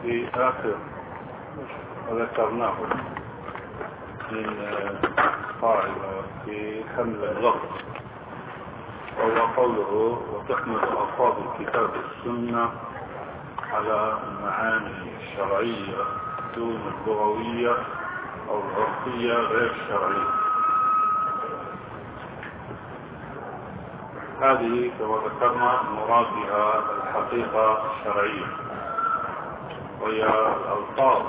في آخر وذكرناه من قاعدة في حمل اللفظ، وهو قوله وتحمل ألفاظ الكتاب والسنة على المعاني الشرعية دون اللغوية أو العرفية غير الشرعية. هذه كما ذكرنا المراد بها الحقيقة الشرعية، وهي الألفاظ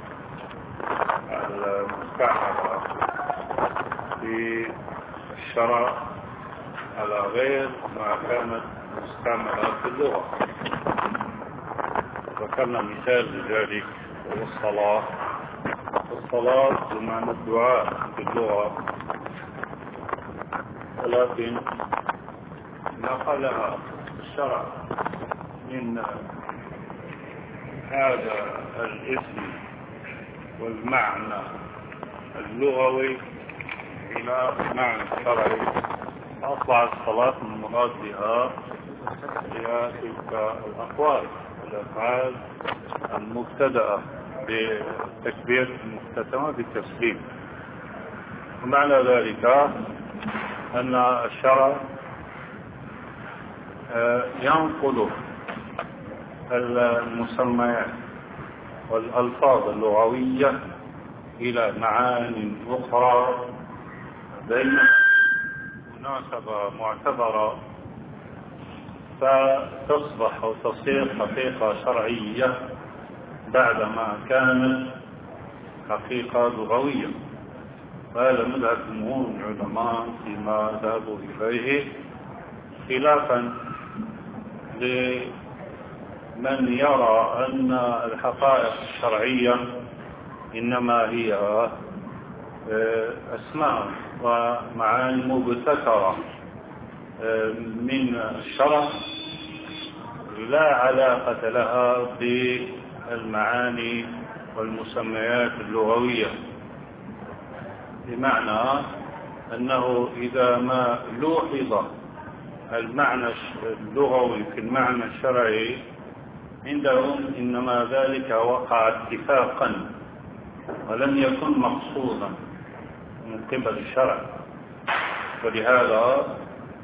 المستعملة في الشرع على غير ما كانت مستعملة في اللغة. ذكرنا مثال لذلك هو الصلاة. الصلاة بمعنى الدعاء في اللغة، ولكن نقلها الشرع من هذا الاسم والمعنى اللغوي إلى معنى الشرعي، أصبحت الصلاة المراد بها هي تلك الأقوال والأفعال المبتدأة بالتكبير المختتمة بالتسليم. ومعنى ذلك أن الشرع ينقل المسميات والألفاظ اللغوية إلى معاني أخرى بين مناسبة معتبرة، فتصبح أو تصير حقيقة شرعية بعدما كانت حقيقة لغوية. وهذا مذهب جمهور العلماء فيما ذهبوا إليه، خلافا لمن يرى أن الحقائق الشرعية إنما هي أسماء ومعاني مبتكرة من الشرع لا علاقة لها بالمعاني والمسميات اللغوية، بمعنى أنه إذا ما لوحظ المعنى اللغوي في المعنى الشرعي عندهم إنما ذلك وقع اتفاقا ولم يكن مقصودا من قبل الشرع. ولهذا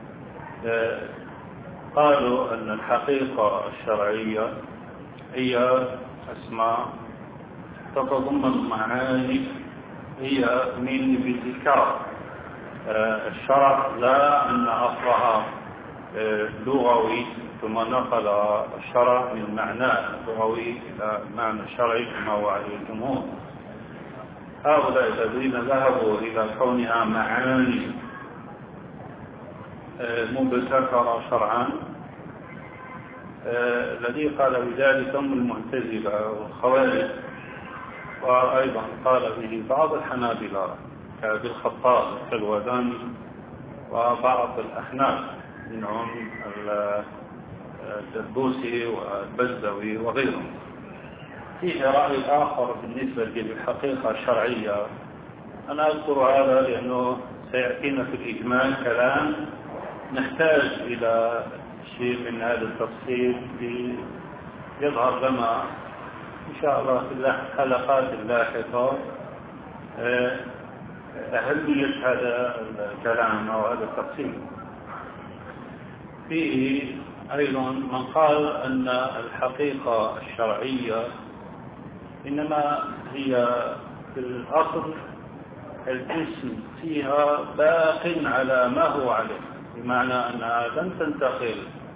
قالوا أن الحقيقة الشرعية هي أسماء تتضمن معاني هي من بذكر الشرع، لا أن أصلها لغوي ثم نقل الشرع من معناه اللغوي إلى معنى الشرعي كما هو عليه الجمهور. هؤلاء الذين ذهبوا إلى كونها معاني مبتكرة شرعا، الذي قال بذلك هم المعتزلة والخوارج، وأيضا قال به بعض الحنابلة كأبي الخطاب السلوذاني وبعض الأحناف منهم الدبوسي والبزوي وغيرهم. فيه رأي آخر بالنسبة للحقيقة الشرعية، أنا أذكر هذا لأنه سيأتينا في الإجمال كلام نحتاج إلى شيء من هذا التفصيل ليظهر لنا إن شاء الله في الحلقات اللاحقة أهمية هذا الكلام أو هذا التفصيل. فيه أيضا من قال أن الحقيقة الشرعية إنما هي في الأصل الاسم فيها باق على ما هو عليه، بمعنى أنها لم تنتقل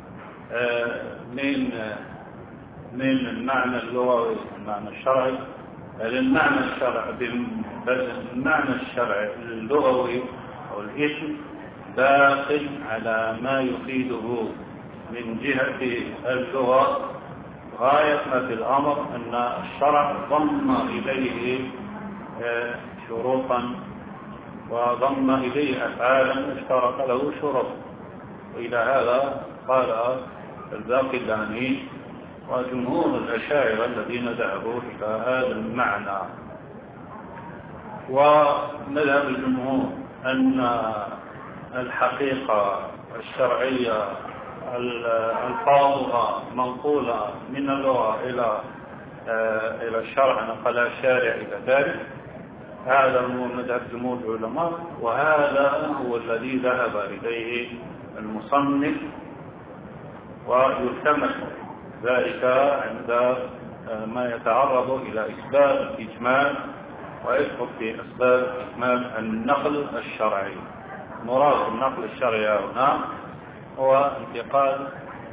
من المعنى اللغوي المعنى الشرعي للمعنى الشرعي، بالمعنى الشرعي اللغوي أو الاسم باق على ما يفيده من جهة اللغة، غاية ما في الأمر أن الشرع ضم إليه شروطا وضم إليه أفعالا اشترط له شروط. وإلى هذا قال الباقلاني وجمهور الأشاعرة الذين ذهبوا إلى هذا المعنى. ومذهب الجمهور أن الحقيقة الشرعية الفاظها منقولة من اللغة إلى إلى الشرع نقل الشارع إلى ذلك. هذا هو مذهب جمهور العلماء، وهذا هو الذي ذهب إليه المصنف، ويلتمس ذلك عند ما يتعرض إلى إثبات الإجمال، ويدخل في أسباب إكمال النقل الشرعي. مراد النقل الشرعي هنا هو انتقال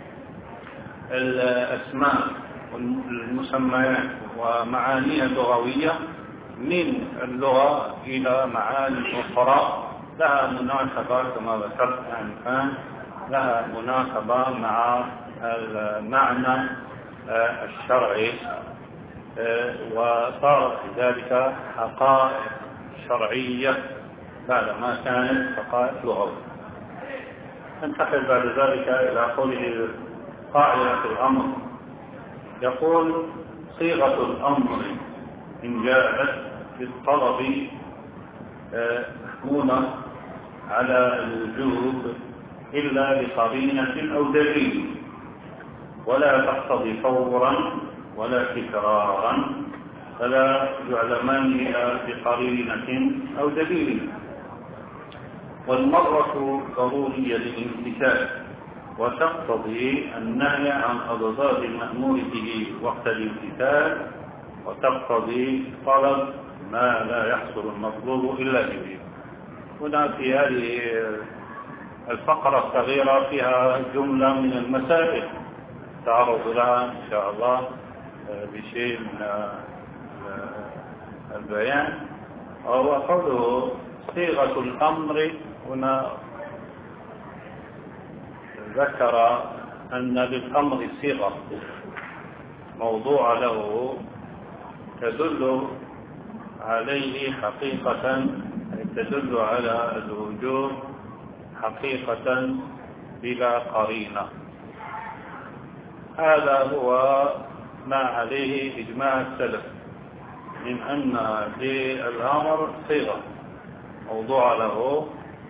الأسماء والمسميات ومعانيها اللغوية من اللغة إلى معاني أخرى لها مناسبة كما ذكرت آنفا، لها مناسبة مع المعنى الشرعي، وصارت ذلك حقائق شرعية بعدما كانت حقائق لغوية. انتقل بعد ذلك إلى قوله قاعدة الأمر. يقول: صيغة الأمر إن جاءت بالطلب محمولة على الوجوب إلا بقرينة أو دليل، ولا تقتضي فورا ولا تكرارا، فلا يعلمان إلا بقرينة أو دليل. والمرة ضرورية للامتثال، وتقتضي النهي عن أضداد المأمور به وقت الامتثال، وتقتضي طلب ما لا يحصل المطلوب إلا به. هنا في هذه الفقرة الصغيرة فيها جملة من المسائل تعرض لها إن شاء الله بشيء من البيان. وهو قوله صيغة الأمر. هنا ذكر أن للأمر صيغة موضوع له تدل عليه حقيقة، تدل على الوجوب حقيقة بلا قرينة. هذا هو ما عليه إجماع السلف من أن للأمر صيغة موضوع له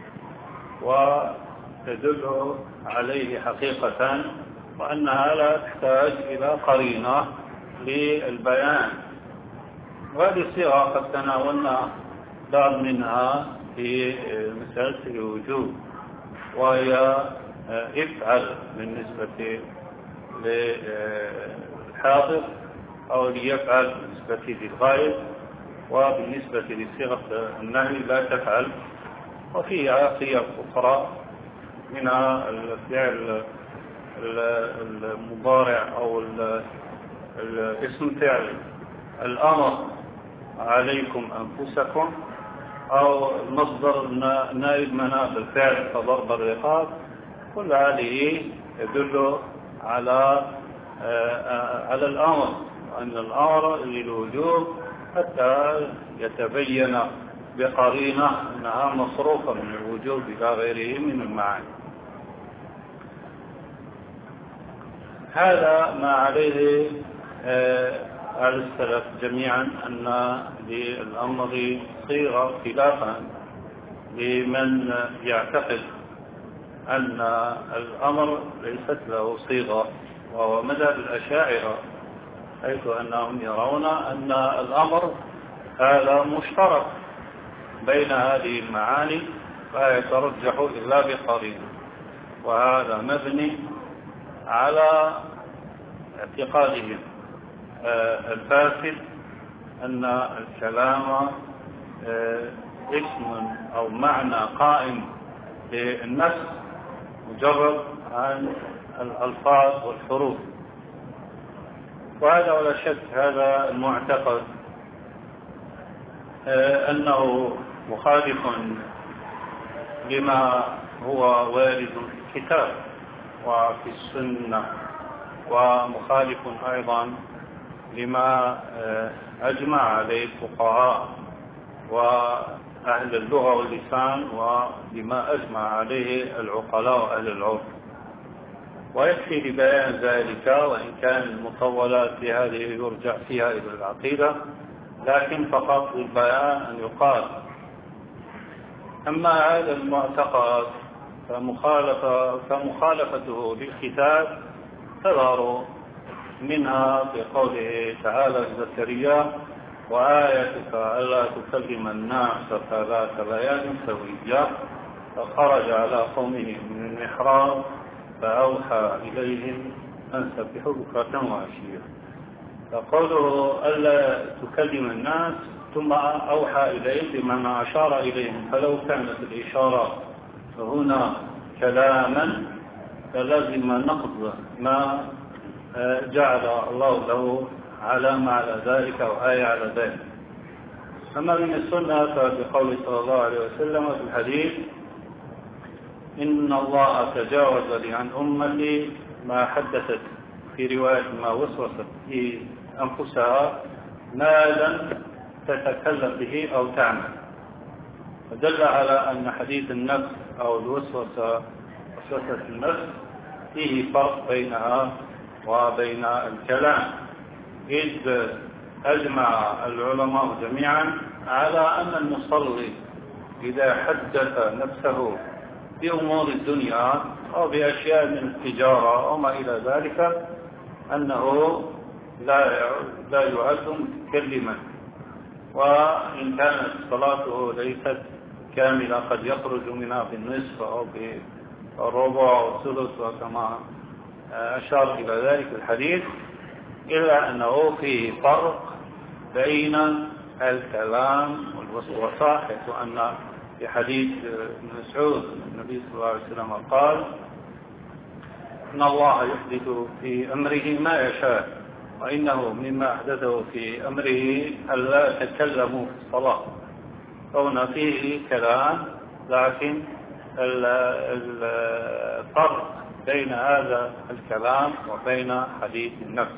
وتدل عليه حقيقة، وأنها لا تحتاج إلى قرينة للبيان. وهذه الصيغة قد تناولنا بعض منها في مسألة الوجوب، وهي افعل بالنسبة للحاضر، أو ليفعل بالنسبة للغائب، وبالنسبة لصيغة النهي لا تفعل. وفيها صيغ أخرى منها الفعل المضارع أو الاسم فعل الأمر عليكم أنفسكم، أو المصدر نائب مناب الفعل كضرب الرقاب. كل هذه يدل على الأمر، وأن الأمر للوجوب حتى يتبين بقرينة أنها مصروفة من الوجوب إلى غيره من المعاني. هذا ما عليه أهل السلف جميعا، أن للأمر صيغة، خلافا لمن يعتقد أن الأمر ليست له صيغة، وهو مذهب الأشاعرة، حيث أنهم يرون أن الأمر هذا مشترك بين هذه المعاني لا يترجح إلا بقرينة. وهذا مبني على اعتقادهم الفاسد أن الكلام اسم أو معنى قائم بالنفس مجرد عن الألفاظ والحروف. وهذا ولا شك هذا المعتقد أنه مخالف لما هو وارد في الكتاب وفي السنة، ومخالف أيضا لما أجمع عليه الفقهاء وأهل اللغة واللسان، ولما أجمع عليه العقلاء وأهل العرف. ويكفي لبيان ذلك، وإن كان المطولات في هذه يرجع فيها إلى العقيدة، لكن فقط للبيان أن يقال. أما هذا المعتقد فمخالفته للكتاب تظهر منها في قوله تعالى زكريا وآيتك ألا تكلم الناس 3 ليال سويا فخرج على قومه من المحراب فأوحى إليهم أن سبحوا بكرة وعشيا. فقوله ألا تكلم الناس ثم أوحى إليهم بمعنى أشار إليهم، فلو كانت الإشارة هنا كلاما فلازم نقض ما جعل الله له علامة على ذلك أو آية على ذلك. أما من السنة فبقول صلى الله عليه وسلم في الحديث إن الله تجاوز لي عن أمتي ما حدثت، في رواية ما وسوست في أنفسها ما لم تتكلم به أو تعمل، فدل على أن حديث النفس أو وسوسة النفس فيه فرق بينها وبين الكلام، إذ أجمع العلماء جميعا على أن المصلي إذا حدث نفسه بأمور الدنيا أو بأشياء من التجارة أو ما إلى ذلك أنه لا يعد متكلما، وإن كانت صلاته ليست كاملة قد يخرج منها بالنصف أو بالربع أو الثلث وكما أشار إلى ذلك الحديث، إلا أنه فيه فرق بين الكلام والوسوسة، حيث أن في حديث ابن مسعود النبي صلى الله عليه وسلم قال إن الله يحدث في أمره ما يشاء، وإنه مما أحدثه في أمره ألا تكلموا في الصلاة، هنا فيه كلام، لكن الفرق بين هذا الكلام وبين حديث النفس.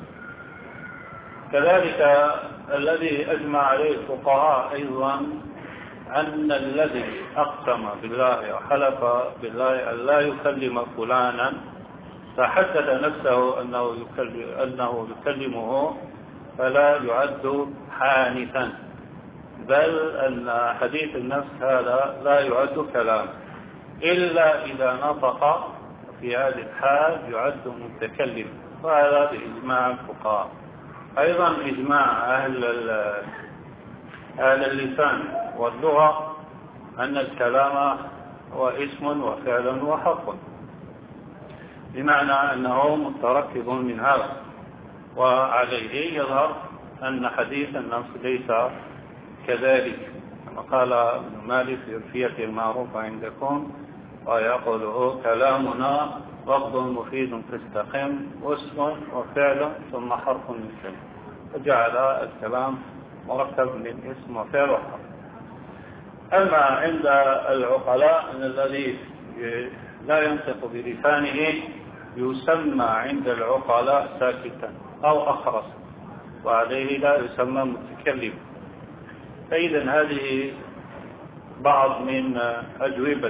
كذلك الذي أجمع عليه الفقهاء أيضا أن الذي أقسم بالله وحلف بالله أن لا يكلم فلانا فحدث نفسه أنه يكلمه فلا يعد حانثا، بل أن حديث النفس هذا لا يعد كلام، إلا إذا نطق في هذه الحال يعد متكلم، وهذا بإجماع الفقهاء. أيضا إجماع أهل اللسان واللغة أن الكلام هو اسم وفعل وحرف، بمعنى أنه متركب من هذا، وعليه يظهر أن حديث النفس ليس كذلك، كما قال ابن مالك في ألفية المعروف عندكم ويقوله كلامنا لفظ مفيد تستقم واسم وفعل ثم حرف من كلمة، فجعل الكلام مركب من اسم وفعل وحرف. أما عند العقلاء أن الذي لا ينطق بلسانه يسمى عند العقلاء ساكتا أو أخرس، وعليه لا يسمى متكلم. فإذا هذه بعض من أجوبة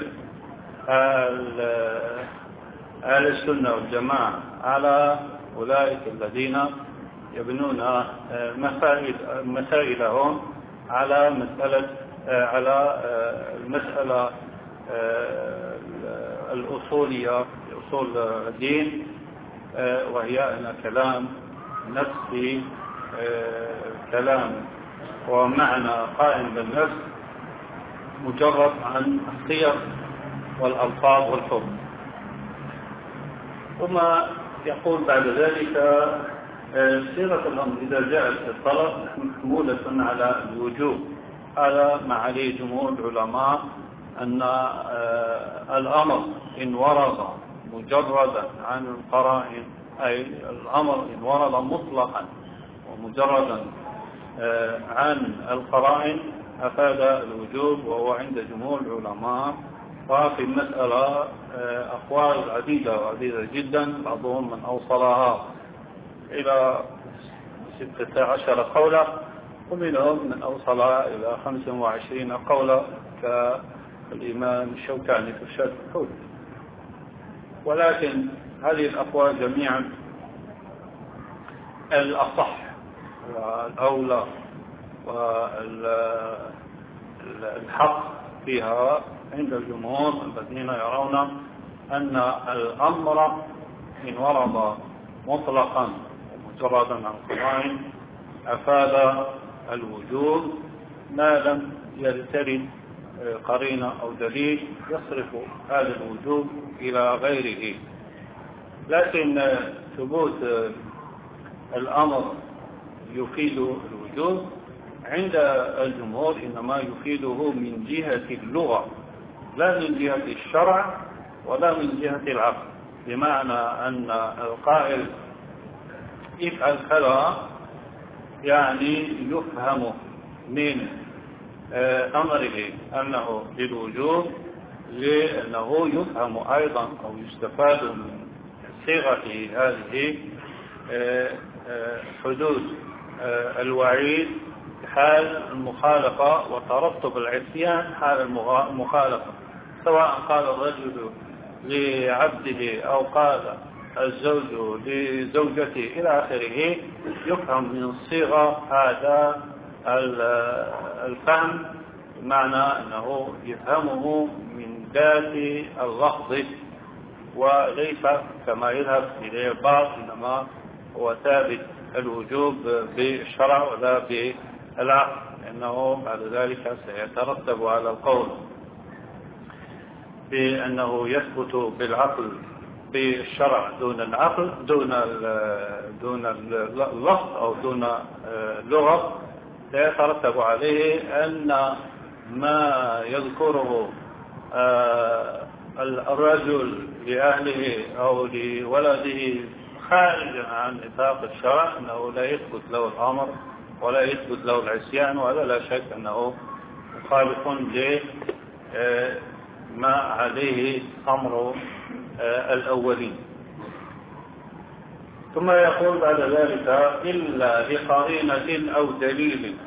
أهل السنة والجماعة على أولئك الذين يبنون مسائلهم على المسألة الأصولية أصول الدين، وهي أن كلام نفسي كلام ومعنى قائم بالنفس مجرد عن الصيغ والألفاظ والحروف. ثم يقول بعد ذلك صيغة الأمر إذا جاء الطلب محمولة على الوجوب، هذا ما عليه جمهور العلماء أن الأمر إن ورد مجردا عن القرائن، أي الأمر إن ورد مطلقا ومجردا عن القرائن أفاد الوجوب، وهو عند جمهور العلماء. وفي المسألة أقوال عديدة جدا، بعضهم من أوصلها إلى 16 قولا، ومنهم من أوصلها إلى 25 قولا كالإمام الشوكاني في الشرح الكوي. ولكن هذه الأقوال جميعا الأصح والأولى والحق فيها عند الجمهور الذين يرون أن الأمر إن ورد مطلقا مجردا عن قرائن أفاد الوجوب ما لم يرتد قرينة أو دليل يصرف هذا الوجوب إلى غيره. لكن ثبوت الأمر يفيد الوجوب عند الجمهور إنما يفيده من جهة اللغة لا من جهة الشرع ولا من جهة العقل، بمعنى أن القائل افعل كذا يعني يفهم من أمره أنه للوجوب، لأنه يفهم أيضا أو يستفاد من صيغة هذه حدوث الوعيد حال المخالفة وترتب العصيان حال المخالفة، سواء قال الرجل لعبده أو قال الزوج لزوجته إلى آخره. يفهم من الصيغة هذا الفهم، بمعنى أنه يفهمه من ذات اللفظ وليس كما يذهب إليه البعض إنما هو ثابت الوجوب بالشرع ولا بالعقل، لأنه بعد ذلك سيترتب على القول بأنه يثبت بالعقل بالشرع دون العقل دون اللفظ أو دون اللغة، سيترتب عليه أن ما يذكره الرجل لأهله أو لولده خارجا عن نطاق الشرع أنه لا يثبت له الأمر ولا يثبت له العصيان، وهذا لا شك أنه مخالف لما عليه أمر الأولين. ثم يقول بعد ذلك إلا لقرينة أو دليل.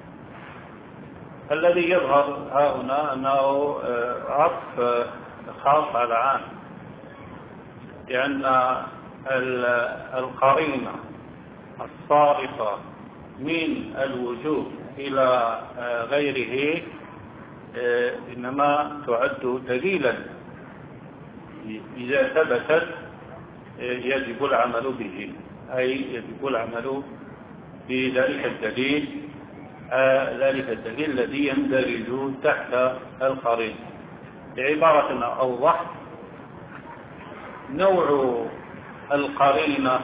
الذي يظهر هنا أنه عطف خاص على عام، لأن القرينة الصارفة من الوجوب إلى غيره إنما تعد دليلا، إذا ثبتت يجب العمل به، أي يجب العمل بذلك الدليل، ذلك الدليل الذي يندرج تحت القرينة. بعبارة أوضح، نوع القرينة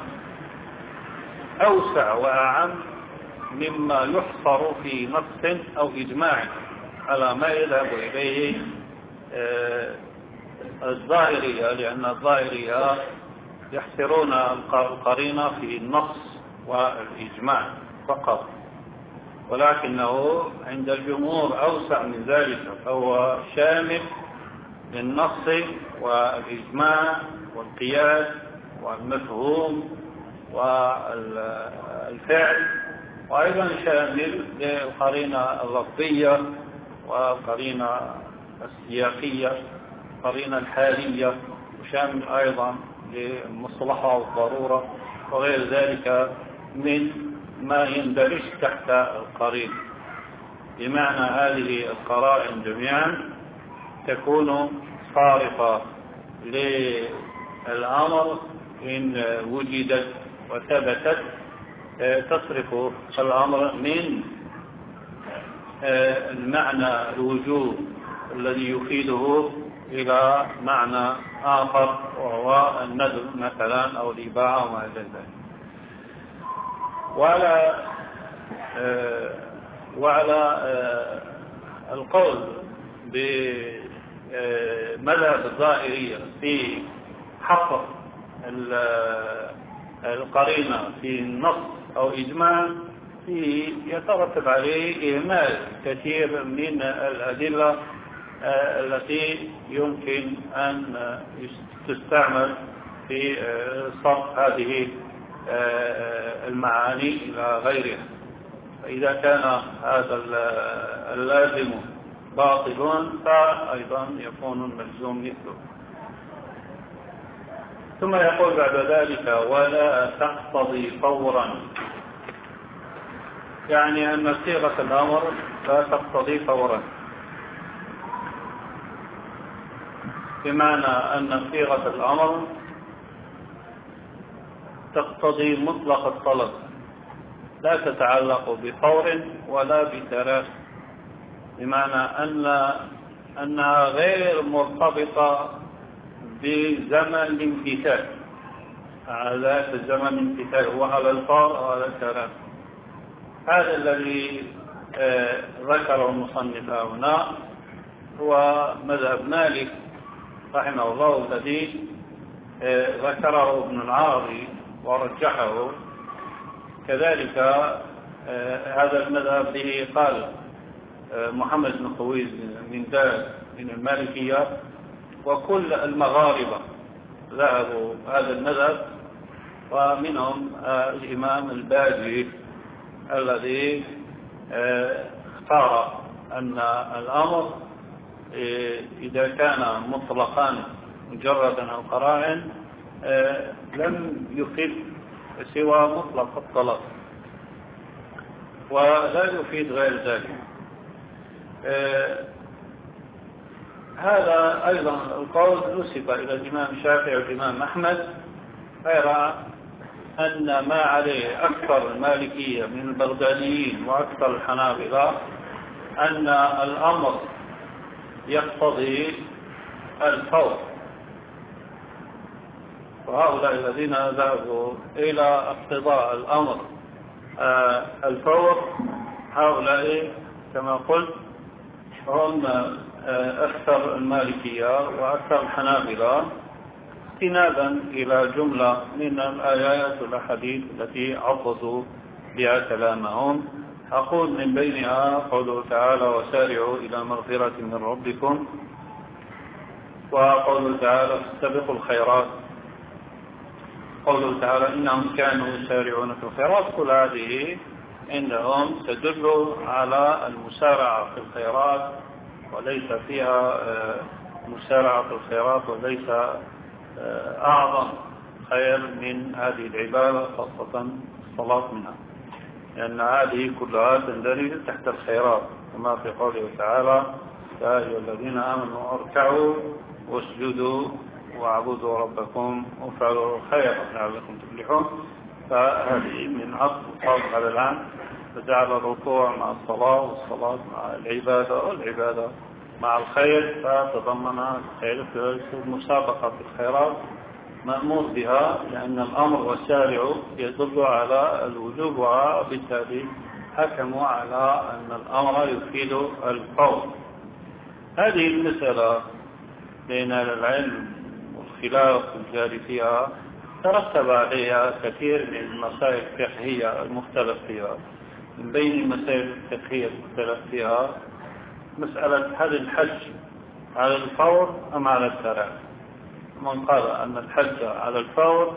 أوسع وأعم مما يحصر في نص أو إجماع على ما يذهب إليه الظاهرية، لأن الظاهرية يحصرون القرينة في النص والإجماع فقط، ولكنه عند الجمهور أوسع من ذلك، فهو شامل للنص والإجماع والقياس والمفهوم والفعل، وأيضا شامل للقرينة اللفظية والقرينة السياقية والقرينة الحالية، وشامل أيضا للمصلحة والضرورة وغير ذلك من ما يندرج تحت القرينة. بمعنى هذه القرائن جميعا تكون صارفة للأمر إن وجدت وثبتت، تصرف الأمر من المعنى الوجوب الذي يفيده إلى معنى آخر وهو الندب مثلا أو الإباحة وما إلى ذلك. وعلى القول بمذهب الظاهرية في حصر القرينة في نص أو إجماع يترتب عليه إهمال كثير من الأدلة التي يمكن أن تستعمل في صرف هذه المعاني إلى غيرها. فإذا كان هذا اللازم باطل فأيضا يكون الملزوم مثله. ثم يقول بعد ذلك ولا تقتضي فورا، يعني أن صيغة الأمر لا تقتضي فورا، بمعنى أن صيغة الأمر تقتضي مطلق الطلب، لا تتعلق بفور ولا بتراخي، بمعنى أنها غير مرتبطة بزمن الامتثال. ذات الزمن الامتثال هو على الفور أو على التراخي. هذا الذي ذكره المصنف هنا هو مذهب مالك رحمه الله الذي ذكره ابن العربي ورجحه. كذلك هذا المذهب به قال محمد بن خويز من دار من المالكية، وكل المغاربة ذهبوا هذا المذهب، ومنهم الإمام الباجي الذي اختار أن الأمر إذا كان مطلقا مجردا أو قرائن لم يفيد سوى مطلق الطلب ولا يفيد غير ذلك. هذا أيضا القول نسب إلى الإمام الشافعي والإمام أحمد، غير أن ما عليه أكثر المالكية من البغداديين وأكثر الحنابلة أن الأمر يقتضي الفور، وهؤلاء الذين ذهبوا إلى اقتضاء الأمر الفور هؤلاء كما قلت هم أكثر المالكية وأكثر الحنابلة، استنادا إلى جملة من الآيات والأحاديث التي عضدوا بها كلامهم. أقول من بينها قوله تعالى وسارعوا إلى مغفرة من ربكم، وقوله تعالى فاستبقوا الخيرات، قوله تعالى إنهم كانوا يسارعون في الخيرات. كل هذه عندهم تدل على المسارعة في الخيرات، وليس فيها مسارعة في الخيرات وليس أعظم خير من هذه العبادة، خاصة الصلاة منها، لأن هذه كلها تندرج تحت الخيرات، كما في قوله تعالى يا أيها الذين آمنوا اركعوا واسجدوا واعبدوا ربكم وافعلوا الخير لعلكم تفلحون. فهذه من عطف القول على العام، فجعل الركوع مع الصلاة والصلاة مع العبادة والعبادة مع الخير، فتضمن الخير في المسابقة في الخيرات مأمور بها، لأن الأمر والسارع يدل على الوجوب، وبالتالي حكموا على أن الأمر يفيد الفور. هذه المسألة بين العلم والخلاف الجاري فيها ترتب عليها كثير من المسائل الفقهية المختلف فيها. من بين المسائل الفقهية المختلف فيها مسألة هل الحج على الفور أم على التراخي. من قال أن الحج على الفور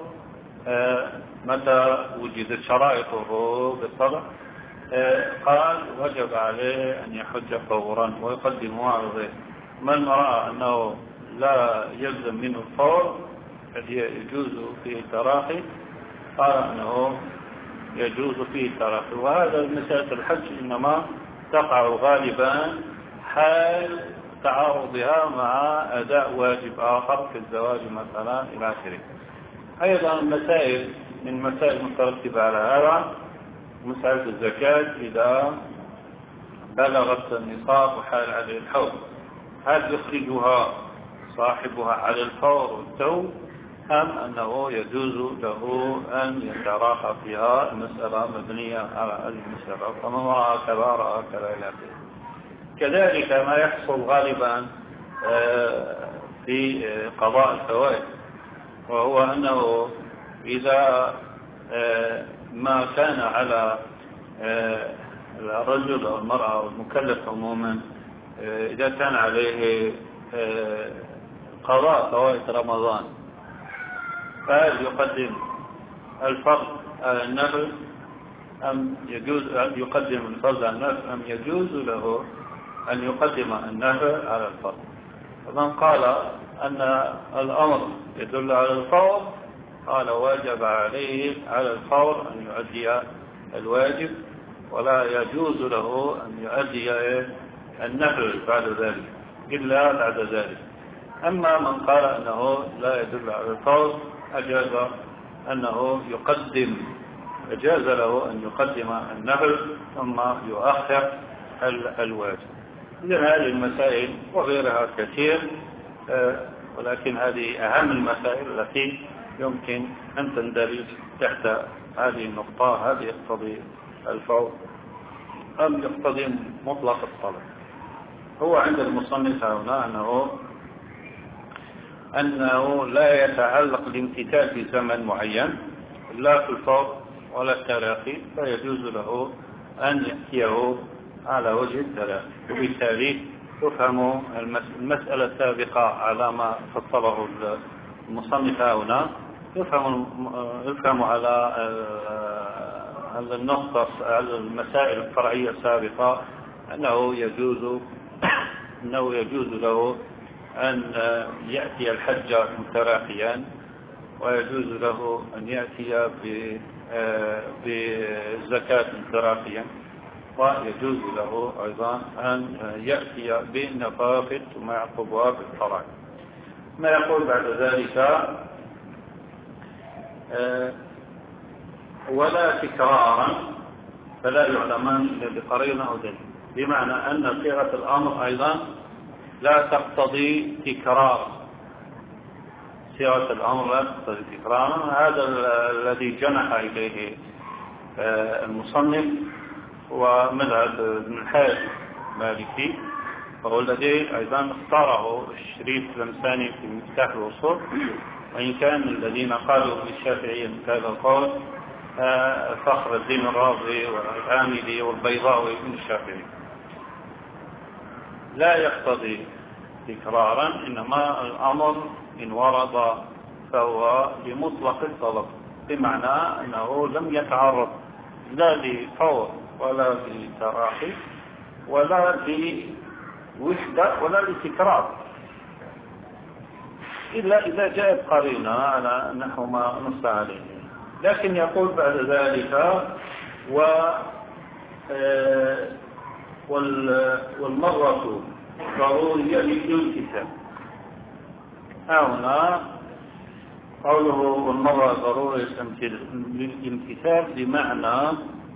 متى وجدت شرائطه بالطبع قال وجب عليه أن يحج فورا ويقدمه على غيره. من رأى أنه لا يلزم منه الفور الذي يجوز فيه التراخي قال أنه يجوز فيه التراخي. وهذا مسألة الحج إنما تقع غالبا حال تعارضها مع أداء واجب آخر كالزواج مثلا إلى آخره. أيضا مسائل من مسائل المترتبة على هذا مسألة الزكاة إذا بلغت النصاب وحال عليه الحول، هل يخرجها صاحبها على الفور والتو أم أنه يجوز له أن يتراخى فيها؟ المسألة مبنية على هذه المسألة، فمن رأى كذا رأى كذا إلى آخره. كذلك ما يحصل غالبا في قضاء الفوائد، وهو أنه إذا ما كان على الرجل أو المرأة أو المكلف عموما إذا كان عليه قضاء فوائد رمضان، فهل يقدم الفرض على النفل أم يجوز أن يقدم الفرض على النفل أم يجوز له أن يقدم النفل على الفرض؟ فمن قال أن الأمر يدل على الفور قال واجب عليه على الفور أن يؤدي الواجب، ولا يجوز له أن يؤدي النفل بعد ذلك إلا بعد ذلك. أما من قال أنه لا يدل على الفور أجاز أنه جاز له أن يقدم النفل ثم يؤخر الواجب. إذن هذه المسائل وغيرها كثير، ولكن هذه أهم المسائل التي يمكن أن تندرج تحت هذه النقطة. هذه يقتضي الفور أم يقتضي مطلق الطلب. هو عند المصنف هنا أنه لا يتعلق الامتثال في زمن معين لا في الفور ولا التراخي، فيجوز له أن يأتيه على وجه التراخي. وبالتالي تفهم المسألة السابقة على ما فصله المصنف هنا، يفهم على النقطة، على المسائل الفرعية السابقة، أنه يجوز له أن يأتي الحج متراخيا، ويجوز له أن يأتي بالزكاة متراخيا، ويجوز له أيضا أن يأتي بالنفافل ثم يعقبها بالفرائض. ما يقول بعد ذلك ولا تكرارا فلا يعلمان إلا بقرينة أو دليل، بمعنى أن صيغة الأمر أيضا لا تقتضي تكرارا. صيغة الأمر لا تقتضي تكرارا. هذا الذي جنح إليه المصنف ومذهب ابن الحاج المالكي، وهو الذي أيضا اختاره الشريف الأمساني في مفتاح الوصول، وإن كان الذين قالوا بالشافعية مثل هذا القول فخر الدين الرازي والعاملي والبيضاوي من الشافعي. لا يقتضي تكرارا، إنما الأمر إن ورد فهو بمطلق الطلب، بمعنى أنه لم يتعرض لا لفور ولا لتراخي ولا لوحدة ولا لتكرار، إلا إذا جاءت قرينة على نحو ما نص عليه. لكن يقول بعد ذلك والمرة ضرورية للامتثال. هنا قوله والمرة ضرورية للامتثال بمعنى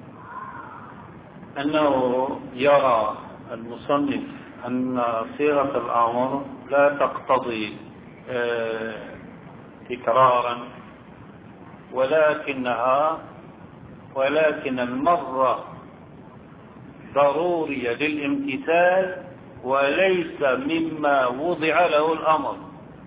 أنه يرى المصنف أن صيغة الأمر لا تقتضي تكرارا، ولكن المرة ضرورية للامتثال وليس مما وضع له الأمر،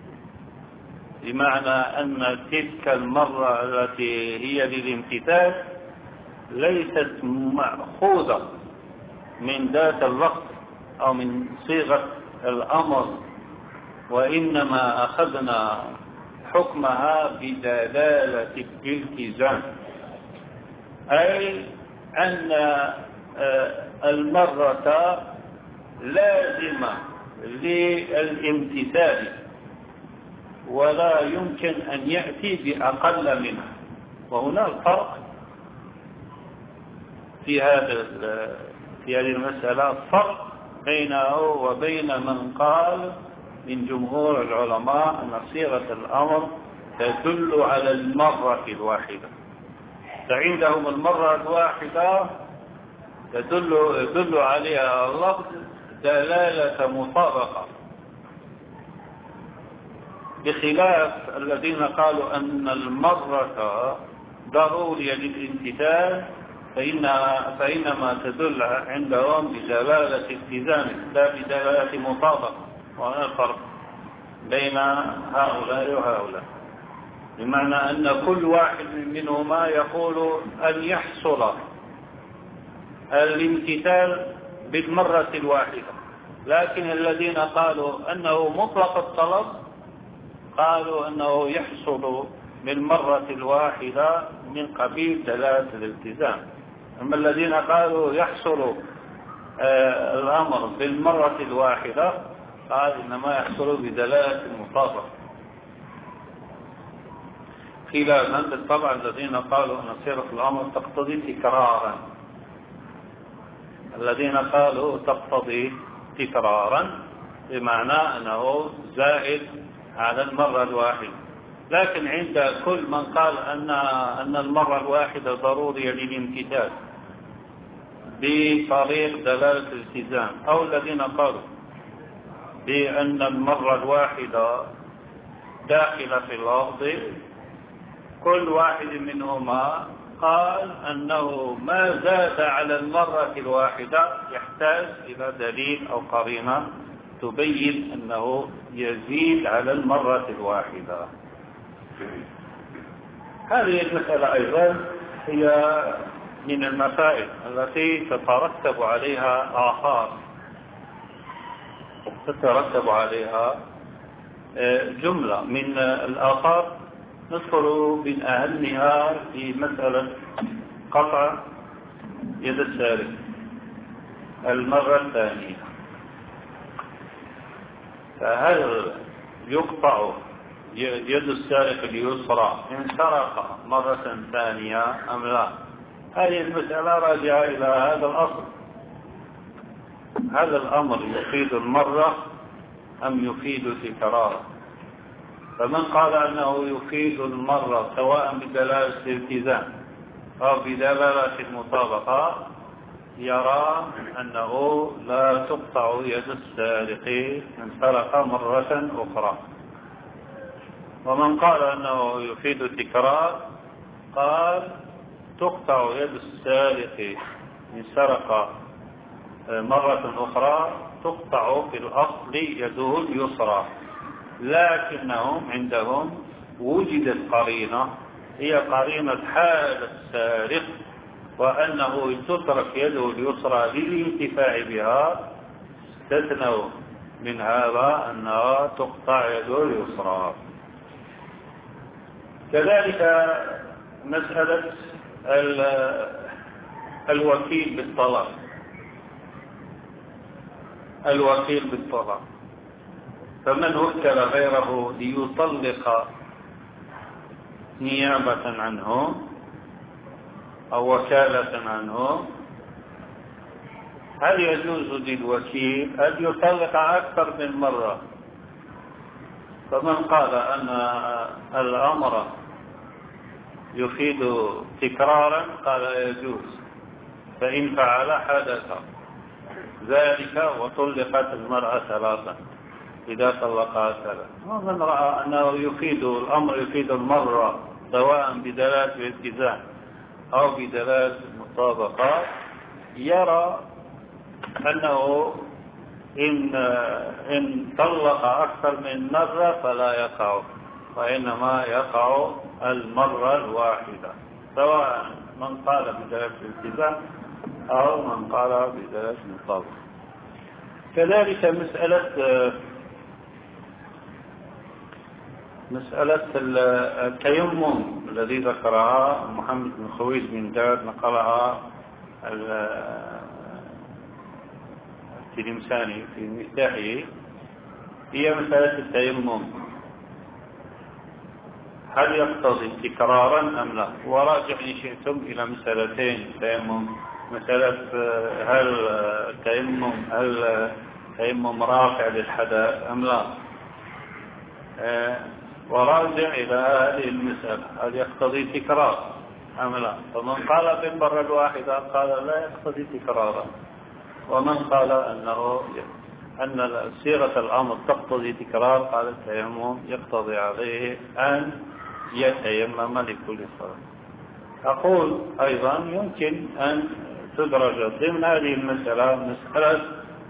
بمعنى أن تلك المرة التي هي للامتثال ليست مأخوذة من ذات اللفظ أو من صيغة الأمر، وإنما أخذنا حكمها بدلالة الالتزام، أي أن المرة لازمة للامتثال ولا يمكن أن يأتي بأقل منها. وهنا الفرق في هذه المسألة، الفرق بينه وبين من قال من جمهور العلماء أن صيغة الأمر تدل على المرة الواحدة. فعندهم المرة الواحدة يدل عليها اللفظ دلالة مطابقة، بخلاف الذين قالوا أن المرة ضرورية للامتثال فإنما تدل عندهم بدلالة التزام لا بدلالة مطابقة. وهذا الفرق بين هؤلاء وهؤلاء، بمعنى أن كل واحد منهما يقول أن يحصل الامتثال بالمرة الواحدة، لكن الذين قالوا أنه مطلق الطلب قالوا أنه يحصل بالمرة الواحدة من قبيل دلالة الالتزام. أما الذين قالوا يحصل الأمر بالمرة الواحدة قال إنما يحصل بدلالة المطابقة، خلافا بالطبع الذين قالوا أن صيغة الأمر تقتضي تكرارا. الذين قالوا تقتضي تكرارا بمعنى أنه زائد على المرة الواحدة، لكن عند كل من قال أن المرة الواحدة ضرورية للامتثال بطريق دلالة الالتزام، أو الذين قالوا بأن المرة الواحدة داخلة في اللفظ، كل واحد منهما قال أنه ما زاد على المرة الواحدة يحتاج إلى دليل أو قرينة تبين أنه يزيد على المرة الواحدة. هذه المسألة أيضا هي من المسائل التي تترتب عليها آثار، تترتب عليها جملة من الآثار. نذكر من أهمها في مسألة قطع يد السارق المرة الثانية. فهل يقطع يد السارق اليسرى إن سرق مرة ثانية أم لا؟ هذه المسألة راجعة إلى هذا الأصل، هذا الأمر يفيد المرة أم يفيد تكرارا؟ فمن قال أنه يفيد المرة سواء بدلالة الالتزام أو بدلالة المطابقة يرى أنه لا تقطع يد السارق إن سرق مرة أخرى. ومن قال أنه يفيد التكرار قال تقطع يد السارق إن سرق مرة أخرى، تقطع في الأصل يده اليسرى، لكنهم عندهم وجدت قرينة هي قرينة حال السارق، وأنه تترك يده اليسرى للانتفاع بها، استثنوا من هذا أنها تقطع يده اليسرى. كذلك مسألة الوكيل بالطلاق، الوكيل بالطلاق، فمن وكل غيره ليطلق نيابة عنه أو وكالة عنه، هل يجوز للوكيل أن يطلق أكثر من مرة؟ فمن قال أن الأمر يفيد تكرارا قال يجوز، فإن فعل حدث ذلك وطلقت المرأة ثلاثا إذا طلقها ثلاثا. ومن رأى أنه يفيد الأمر يفيد المرة سواء بدلالة الالتزام أو بدلالة المطابقة يرى أنه إن طلق أكثر من مرة فلا يقع، وإنما يقع المرة الواحدة، سواء من قال بدلالة الالتزام أو من قال بدلالة المطابقة. كذلك مسألة التيمم الذي ذكرها محمد بن خويز بن داد، نقلها التلمساني في مفتاحه، هي مسألة التيمم هل يقتضي تكرارا أم لا؟ وراجع إن شئتم إلى مسألتين التيمم، مسألة هل التيمم رافع للحدث أم لا، وراجع إلى هذه المسألة هل يقتضي تكرار أم لا. فمن قال بالمرة الواحدة قال لا يقتضي تكرارا، ومن قال أن صيغة الأمر تقتضي تكرار قال التيمم يقتضي عليه أن يتيمم لكل صلاة. أقول أيضا يمكن أن تدرج ضمن هذه المسألة مسألة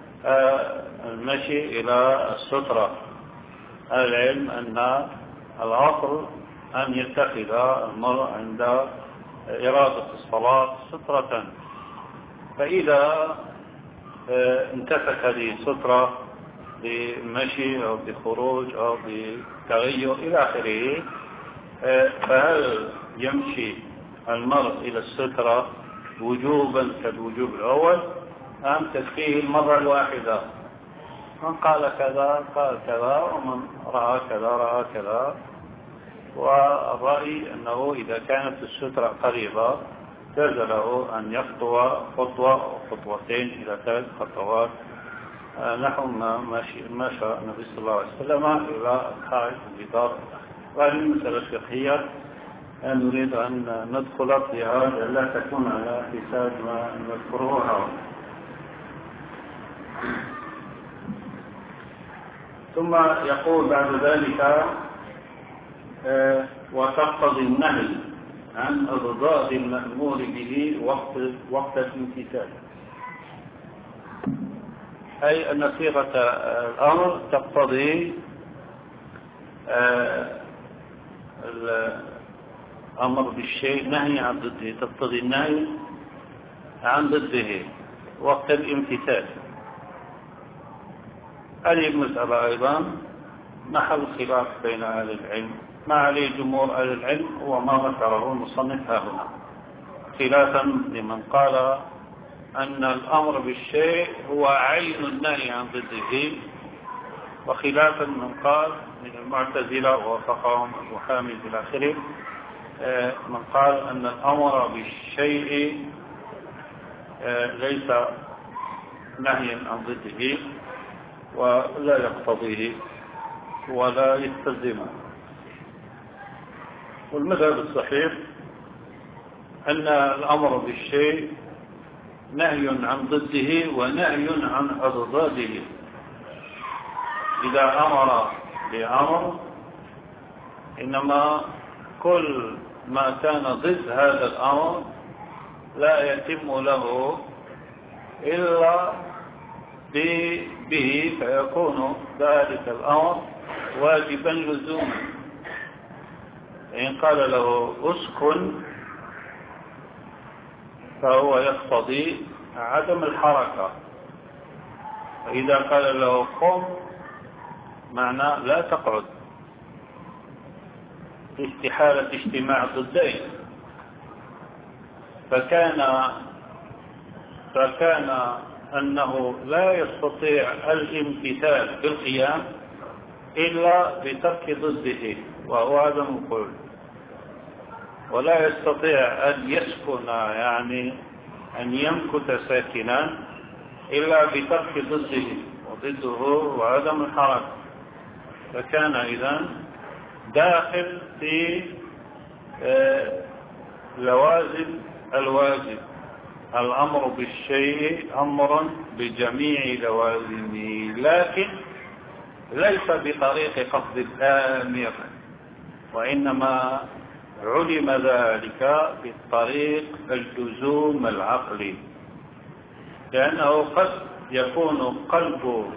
المشي إلى السترة. العلم أن الأصل أن يتخذ المرء عند إرادة الصلاة سترة، فإذا انتفك هذه السترة بمشي أو بخروج أو بتغير إلى آخره، فهل يمشي المرء إلى السترة وجوبا كالوجوب الأول أم تكفيه المرة الواحدة؟ من قال كذا قال كذا، ومن رأى كذا رأى كذا. والرأي أنه إذا كانت السترة قريبة جاز له أن يخطو خطوة أو خطوتين إلى 3 خطوات، نحو ما مشى النبي صلى الله عليه وسلم إلى الحائط الجدار. وهذه المسألة فقهية نريد أن ندخل فيها لا تكون على حساب ما نذكره. ثم يقول بعد ذلك وتقتضي النهي عن إضداد المأمور به وقت الامتثال، أي أن صيغة الأمر تقتضي الأمر بالشيء نهي عن ضده، تقتضي النهي عن ضده وقت الامتثال. هذه المسألة أيضا محل خلاف بين أهل العلم، ما عليه جمهور أهل العلم هو ما ذكره المصنف هنا، خلافا لمن قال أن الأمر بالشيء هو عين النهي عن ضده، وخلافا من قال من المعتزلة ووافقهم أبو حامد إلى آخره من قال أن الأمر بالشيء ليس نهيا عن ضده ولا يقتضيه ولا يستلزمه. والمذهب الصحيح أن الأمر بالشيء نهي عن ضده ونهي عن أضداده. إذا أمر بأمر إنما كل ما كان ضد هذا الأمر لا يتم له إلا به، فيكون ذلك الأمر واجبا لزوما. إن قال له اسكن فهو يقتضي عدم الحركة، فإذا قال له قم معنى لا تقعد، استحالة اجتماع ضدين. فكان أنه لا يستطيع الامتثال بالقيام إلا بترك ضده وهو عدم القعود، ولا يستطيع أن يسكن يعني أن يمكث ساكنا إلا بترك ضده، وضده هو عدم الحركة. فكان إذن داخل في لوازم الواجب. الأمر بالشيء أمر بجميع لوازمه، لكن ليس بطريق قصد الآمر، وإنما علم ذلك بالطريق اللزوم العقلي، لأنه قد يكون قلب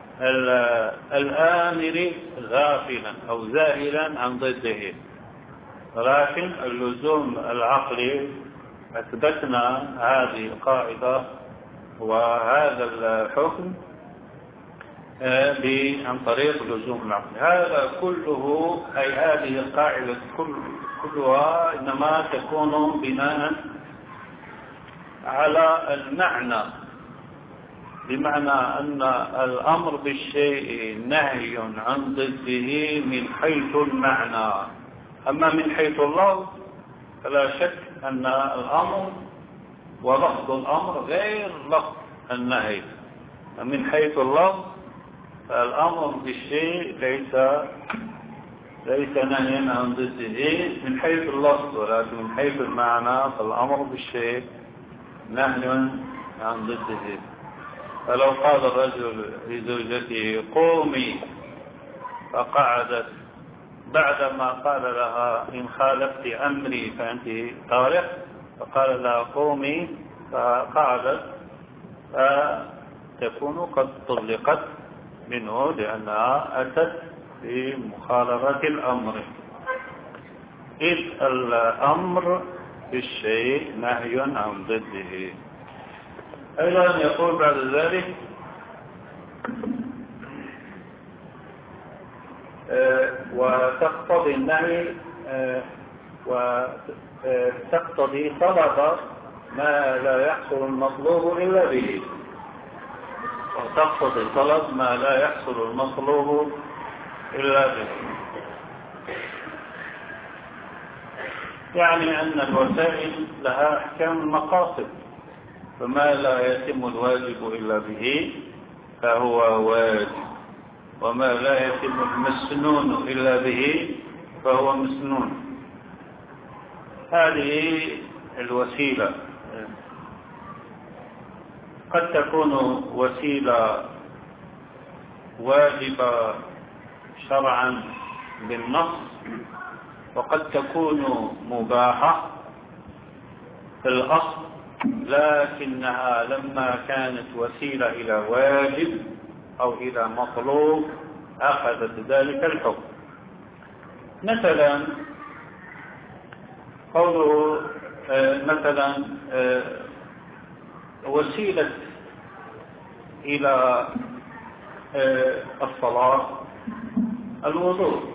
الآمر غافلا أو زاهلا عن ضده، ولكن اللزوم العقلي أثبتنا هذه القاعدة وهذا الحكم عن طريق لزوم العقل. هذا كله أي هذه القاعدة كلها إنما تكون بناء على المعنى، بمعنى أن الأمر بالشيء نهي عن ضده من حيث المعنى. أما من حيث اللفظ فلا شك أن الأمر ولفظ الأمر غير لفظ النهي. من حيث اللفظ فالأمر بالشيء ليس نهيا عن ضده من حيث اللفظ، ولكن من حيث المعنى فالأمر بالشيء نهي عن ضده. فلو قال الرجل لزوجته قومي فقعدت، بعدما قال لها إن خالفت أمري فأنت طالق، فقال لها قومي فقعدت، فتكون قد طلقت منه لأنها أتت بمخالفة الأمر. إذ الأمر بالشيء نهي عن ضده. أيضا يقول بعد ذلك وتقتضي النهي وتقتضي طلب ما لا يحصل المطلوب إلا به، وتقتضي طلب ما لا يحصل المطلوب إلا به، يعني أن الوسائل لها أحكام المقاصد، فما لا يتم الواجب إلا به فهو واجب، وما لا يتم المسنون إلا به فهو مسنون. هذه الوسيلة قد تكون وسيلة واجبة شرعا بالنص، وقد تكون مباحة في الأصل، لكنها لما كانت وسيلة إلى واجب أو إلى مطلوب أخذت ذلك الحكم. مثلا قوله مثلا وسيلة إلى الصلاة الوضوء،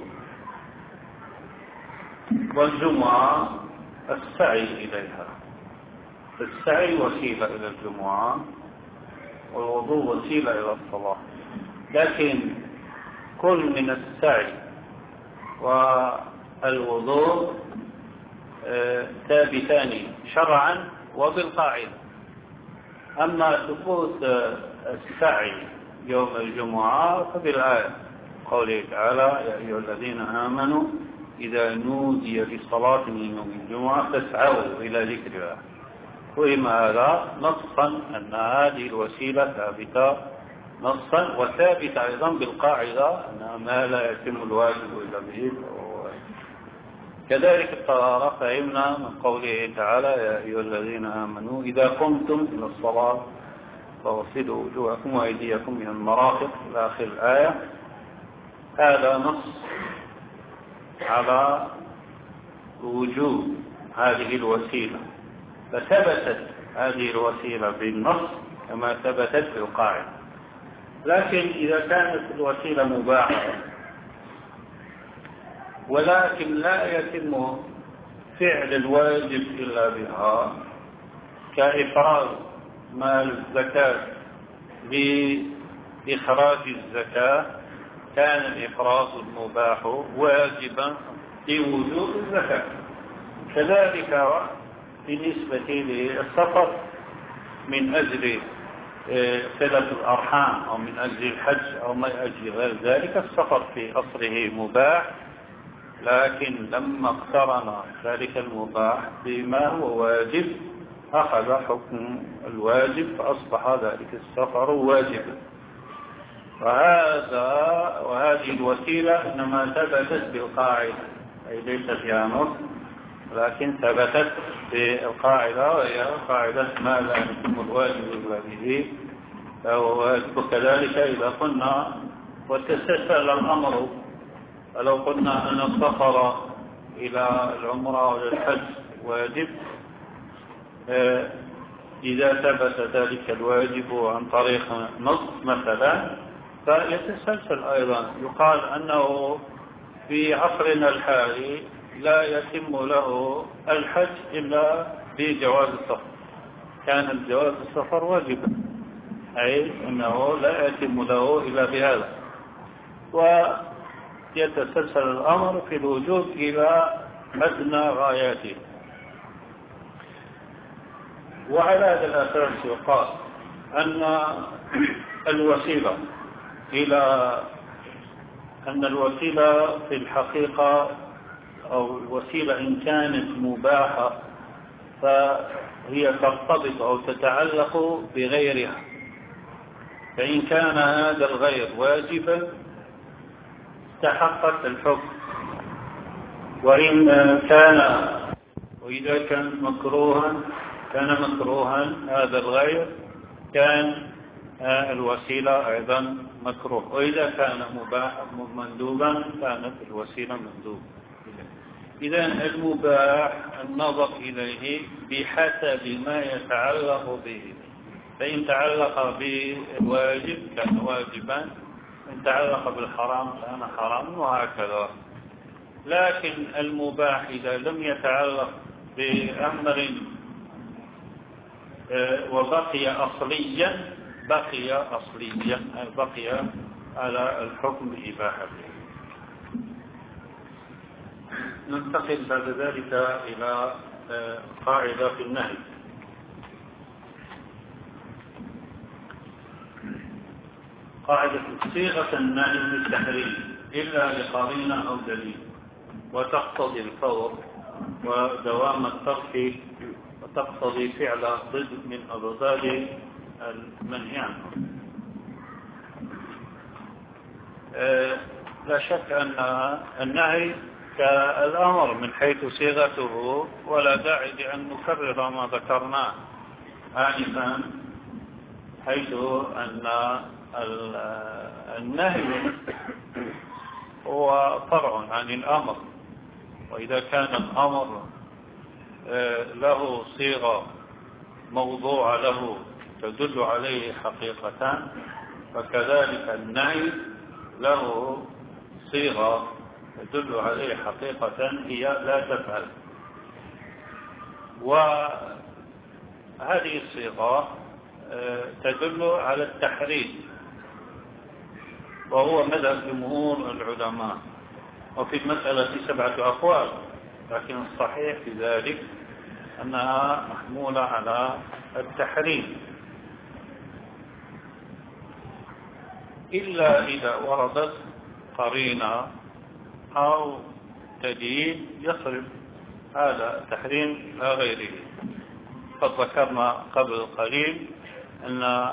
والجمعة السعي إليها. السعي وسيلة إلى الجمعة، والوضوء وسيلة إلى الصلاة، لكن كل من السعي والوضوء ثابتان شرعا وبالقاعدة. أما ثبوت السعي يوم الجمعة فبالآية، قوله تعالى: يا أيها الذين آمنوا إذا نودي للصلاة من يوم الجمعة فاسعوا إلى ذكر الله. فهم هذا نصا أن هذه الوسيلة ثابتة نصا، وثابتة أيضا بالقاعدة أن ما لا يتم الواجب إلا به. كذلك الطهارة فهمنا من قوله تعالى: يا أيها الذين آمنوا إذا قمتم إلى الصلاة فاغسلوا وجوهكم وأيديكم من المرافق إلى آخر الآية. هذا نص على وجوب هذه الوسيلة، فثبتت هذه الوسيلة بالنص كما ثبتت بالقاعدة. لكن إذا كانت الوسيلة مباحة ولكن لا يتم فعل الواجب إلا بها، كإفراز مال الزكاة بإخراج الزكاة، كان الإفراز المباح واجبا لوجوب الزكاة. كذلك بالنسبة للسفر من أجل صلة الأرحام أو من أجل الحج أو من أجل غير ذلك، السفر في أصله مباح، لكن لما اقترن ذلك المباح بما هو واجب أخذ حكم الواجب، فأصبح ذلك السفر واجبا. وهذه الوسيلة إنما ثبتت بالقاعدة، أي ليس فيها نص، لكن ثبتت بالقاعدة، وهي قاعدة ما لا يتم الواجب إلا به فهو واجب. وكذلك إذا قلنا وتسلسل الأمر، فلو قلنا أن السفر إلى العمرة والحج واجب، إذا ثبت ذلك الواجب عن طريق نص مثلا فيتسلسل أيضا. يقال أنه في عصرنا الحالي لا يتم له الحج إلا بجواز السفر، كان الجواز السفر واجبا، أي أنه لا يتم له إلا بهذا، ويتسلسل الأمر في الوجود إلى أدنى غاياته. وعلى هذا الأساس يقال أن الوسيلة في الحقيقة، أو الوسيلة إن كانت مباحة فهي ترتبط أو تتعلق بغيرها، فإن كان هذا الغير واجبا استحقت الحكم، وإذا كان مكروها هذا الغير كان الوسيلة أيضا مكروه، وإذا كان مندوبا كانت الوسيلة مندوبة. إذا المباح النظر إليه بحسب ما يتعلق به، فإن تعلق بالواجب كان واجبا، إن تعلق بالحرام كان حرام، وهكذا. لكن المباح إذا لم يتعلق بأمر وبقي أصليا بقي على الحكم بإباحته. ننتقل بعد ذلك إلى قاعدة في النهي. قاعدة صيغة النهي بالتحريم إلا لقرينة أو دليل. وتقتضي الفور ودوام الترك وتقتضي فعل ضد من أضداد المنهي عنه. لا شك أن النهي كالأمر من حيث صيغته، ولا داعي لأن نكرر ما ذكرناه آنفا، حيث أن النهي هو فرع عن الأمر، وإذا كان الأمر له صيغة موضوع له تدل عليه حقيقة، فكذلك النهي له صيغة تدل عليه حقيقة هي لا تفعل. وهذه الصيغة تدل على التحريم، وهو مذهب جمهور العلماء، وفي المسألة 7 أقوال، لكن الصحيح في ذلك أنها محمولة على التحريم، إلا إذا وردت قرينة أو دليل يصرف هذا التحريم لا غيره. قد ذكرنا قبل قليل أن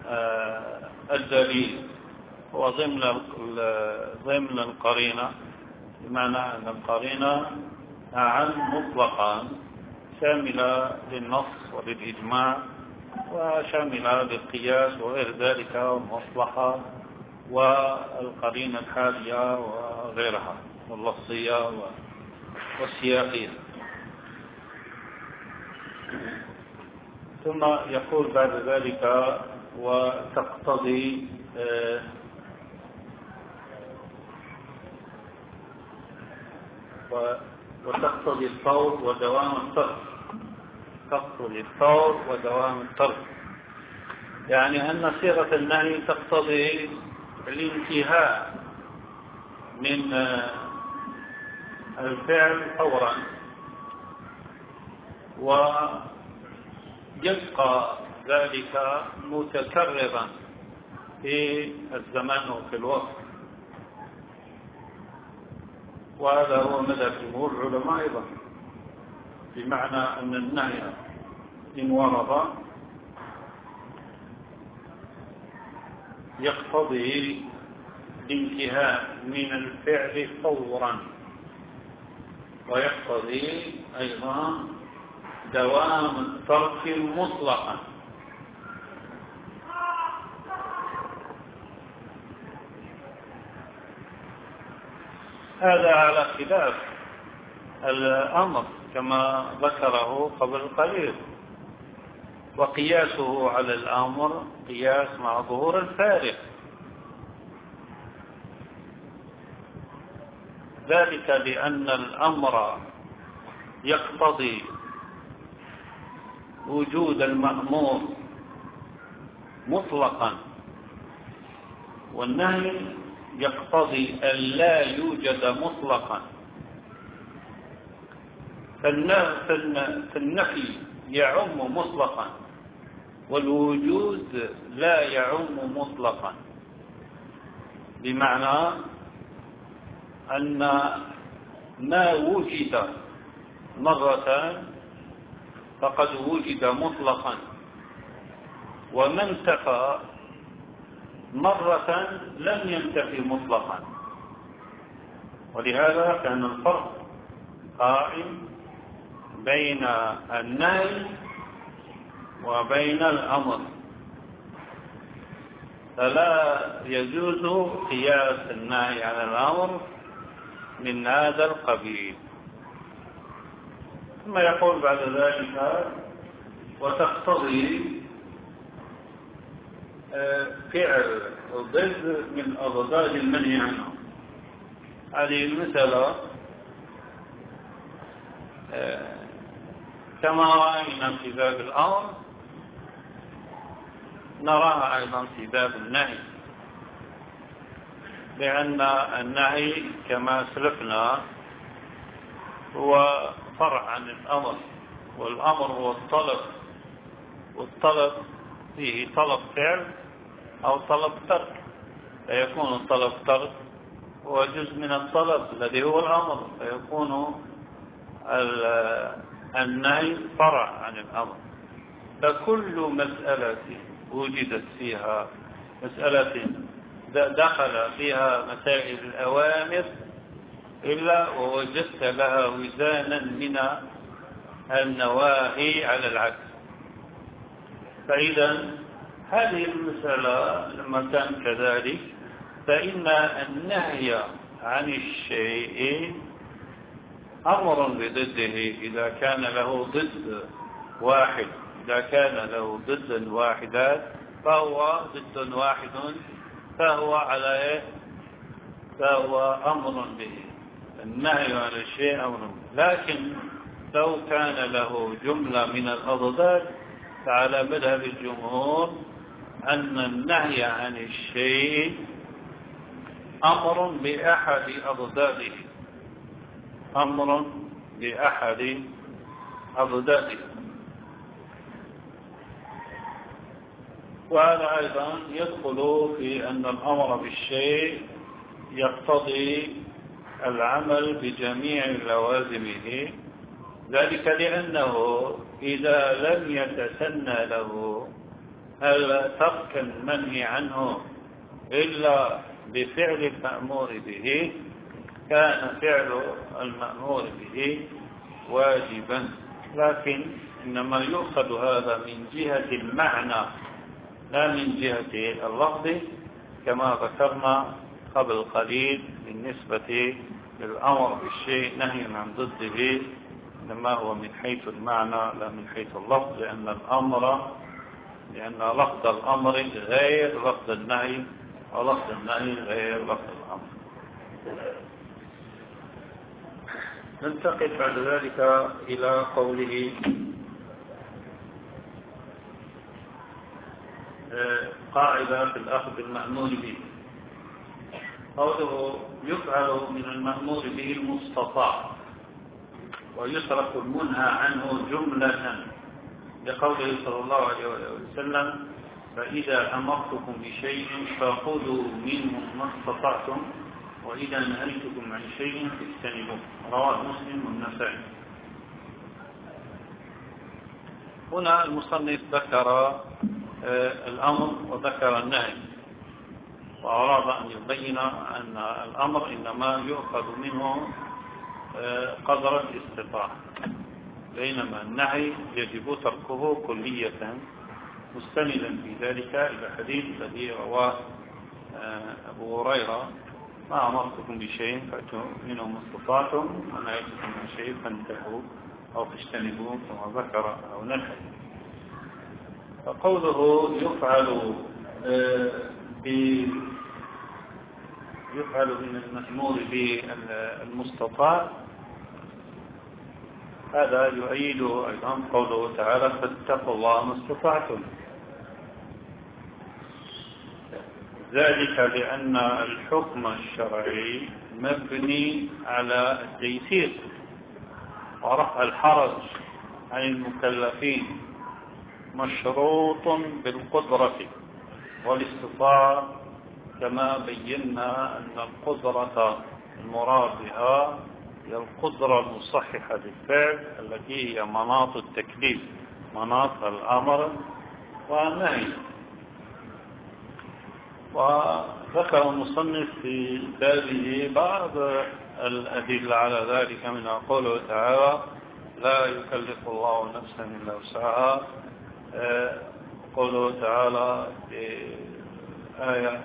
الدليل هو ضمن القرينة، بمعنى أن القرينة عام مطلقا شاملة للنص وللإجماع وشاملة للقياس وغير ذلك والمصلحة والقرينة الحالية وغيرها واللفظية والسياقية. ثم يقول بعد ذلك وتقتضي الفور ودوام الترك. تقتضي الفور ودوام الترك يعني أن صيغة النهي تقتضي الانتهاء من الفعل فورا، ويبقى ذلك متكررا في الزمان وفي الوقت. وهذا هو مذهب جمهور العلماء أيضا، بمعنى أن النهي إن ورد يقتضي الانتهاء من الفعل فورا، ويقتضي أيضا دوام الترك مطلقا. هذا على خلاف الأمر كما ذكره قبل قليل، وقياسه على الأمر قياس مع ظهور الفارق، ذلك لأن الأمر يقتضي وجود المأمور مطلقا، والنهي يقتضي أن لا يوجد مطلقا. فالنفي يعم مطلقا، والوجود لا يعم مطلقا، بمعنى أن ما وجد مرة فقد وجد مطلقا، وما انتفى مرة لم ينتفي مطلقا. ولهذا كان الفرق قائم بين النهي وبين الأمر، فلا يجوز قياس النهي على الأمر من هذا القبيل. ثم يقول بعد ذلك وتقتضي فعل ضد من أضداد المنهي عنه. هذه المسألة كما رأينا في باب الأمر نراها أيضا في باب النهي، لأن النهي كما سلفنا هو فرع عن الأمر، والأمر هو الطلب، والطلب فيه طلب فعل أو طلب ترك، فيكون الطلب ترك هو جزء من الطلب الذي هو الأمر، فيكون النهي فرع عن الأمر. فكل مسألة وجدت فيها مسألة دخل فيها مسائل الأوامر إلا ووجدت لها وزانا من النواهي على العكس. فإذا هذه المسألة لما كان كذلك، فإن النهي عن الشيء أمر بضده إذا كان له ضد واحد، إذا كان له ضد واحدات فهو ضد واحد، فهو على إيه؟ فهو أمر به. النهي عن الشيء أمر به. لكن لو كان له جملة من الأضداد فعلى مذهب الجمهور أن النهي عن الشيء أمر بأحد أضداده، أمر بأحد أضداده. وهذا أيضا يدخل في أن الأمر بالشيء يقتضي العمل بجميع لوازمه، ذلك لأنه إذا لم يتسنى له ترك المنهي عنه إلا بفعل المأمور به كان فعل المأمور به واجبا. لكن إنما يؤخذ هذا من جهة المعنى لا من جهة اللفظ، كما ذكرنا قبل قليل بالنسبة للأمر بالشيء نهي عن ضده، إنما هو من حيث المعنى لا من حيث اللفظ، لأن لفظ الأمر غير لفظ النهي، ولفظ النهي غير لفظ الأمر. ننتقل بعد ذلك إلى قوله قاعدة في الأخذ بالمأمور به. قوله يفعل من المأمور به المستطاع ويترك المنهى عنه جملة، لقوله صلى الله عليه وسلم فإذا أمرتكم بشيء فخذوا منه ما استطعتم وإذا نهيتكم عن شيء فاجتنبوه. رواه مسلم والنسائي. هنا المصنف ذكر الأمر وذكر النهي، وأراد أن يبين أن الأمر إنما يؤخذ منه قدر الاستطاعة، بينما النهي يجب تركه كلية، مستندا في ذلك إلى حديث الذي رواه أبو هريرة ما أمرتكم بشيء فأتوا منه ما استطعتم ونهيتكم عن شيء فانتهوا أو فاجتنبوه كما ذكر أو نحن. فقوله يفعل من المأمور بالمستطاع، هذا يؤيد أيضا قوله تعالى فاتقوا الله ما استطعتم، ذلك لأن الحكم الشرعي مبني على التيسير ورفع الحرج عن المكلفين، مشروط بالقدرة والاستطاعة، كما بينا أن القدرة المراد بها هي القدرة المصححة للفعل التي هي مناط التكليف، مناط الأمر والنهي. وذكر المصنف في بابه بعض الأدلة على ذلك، من قوله تعالى لا يكلف الله نفسا إلا وسعها، قوله تعالى في آية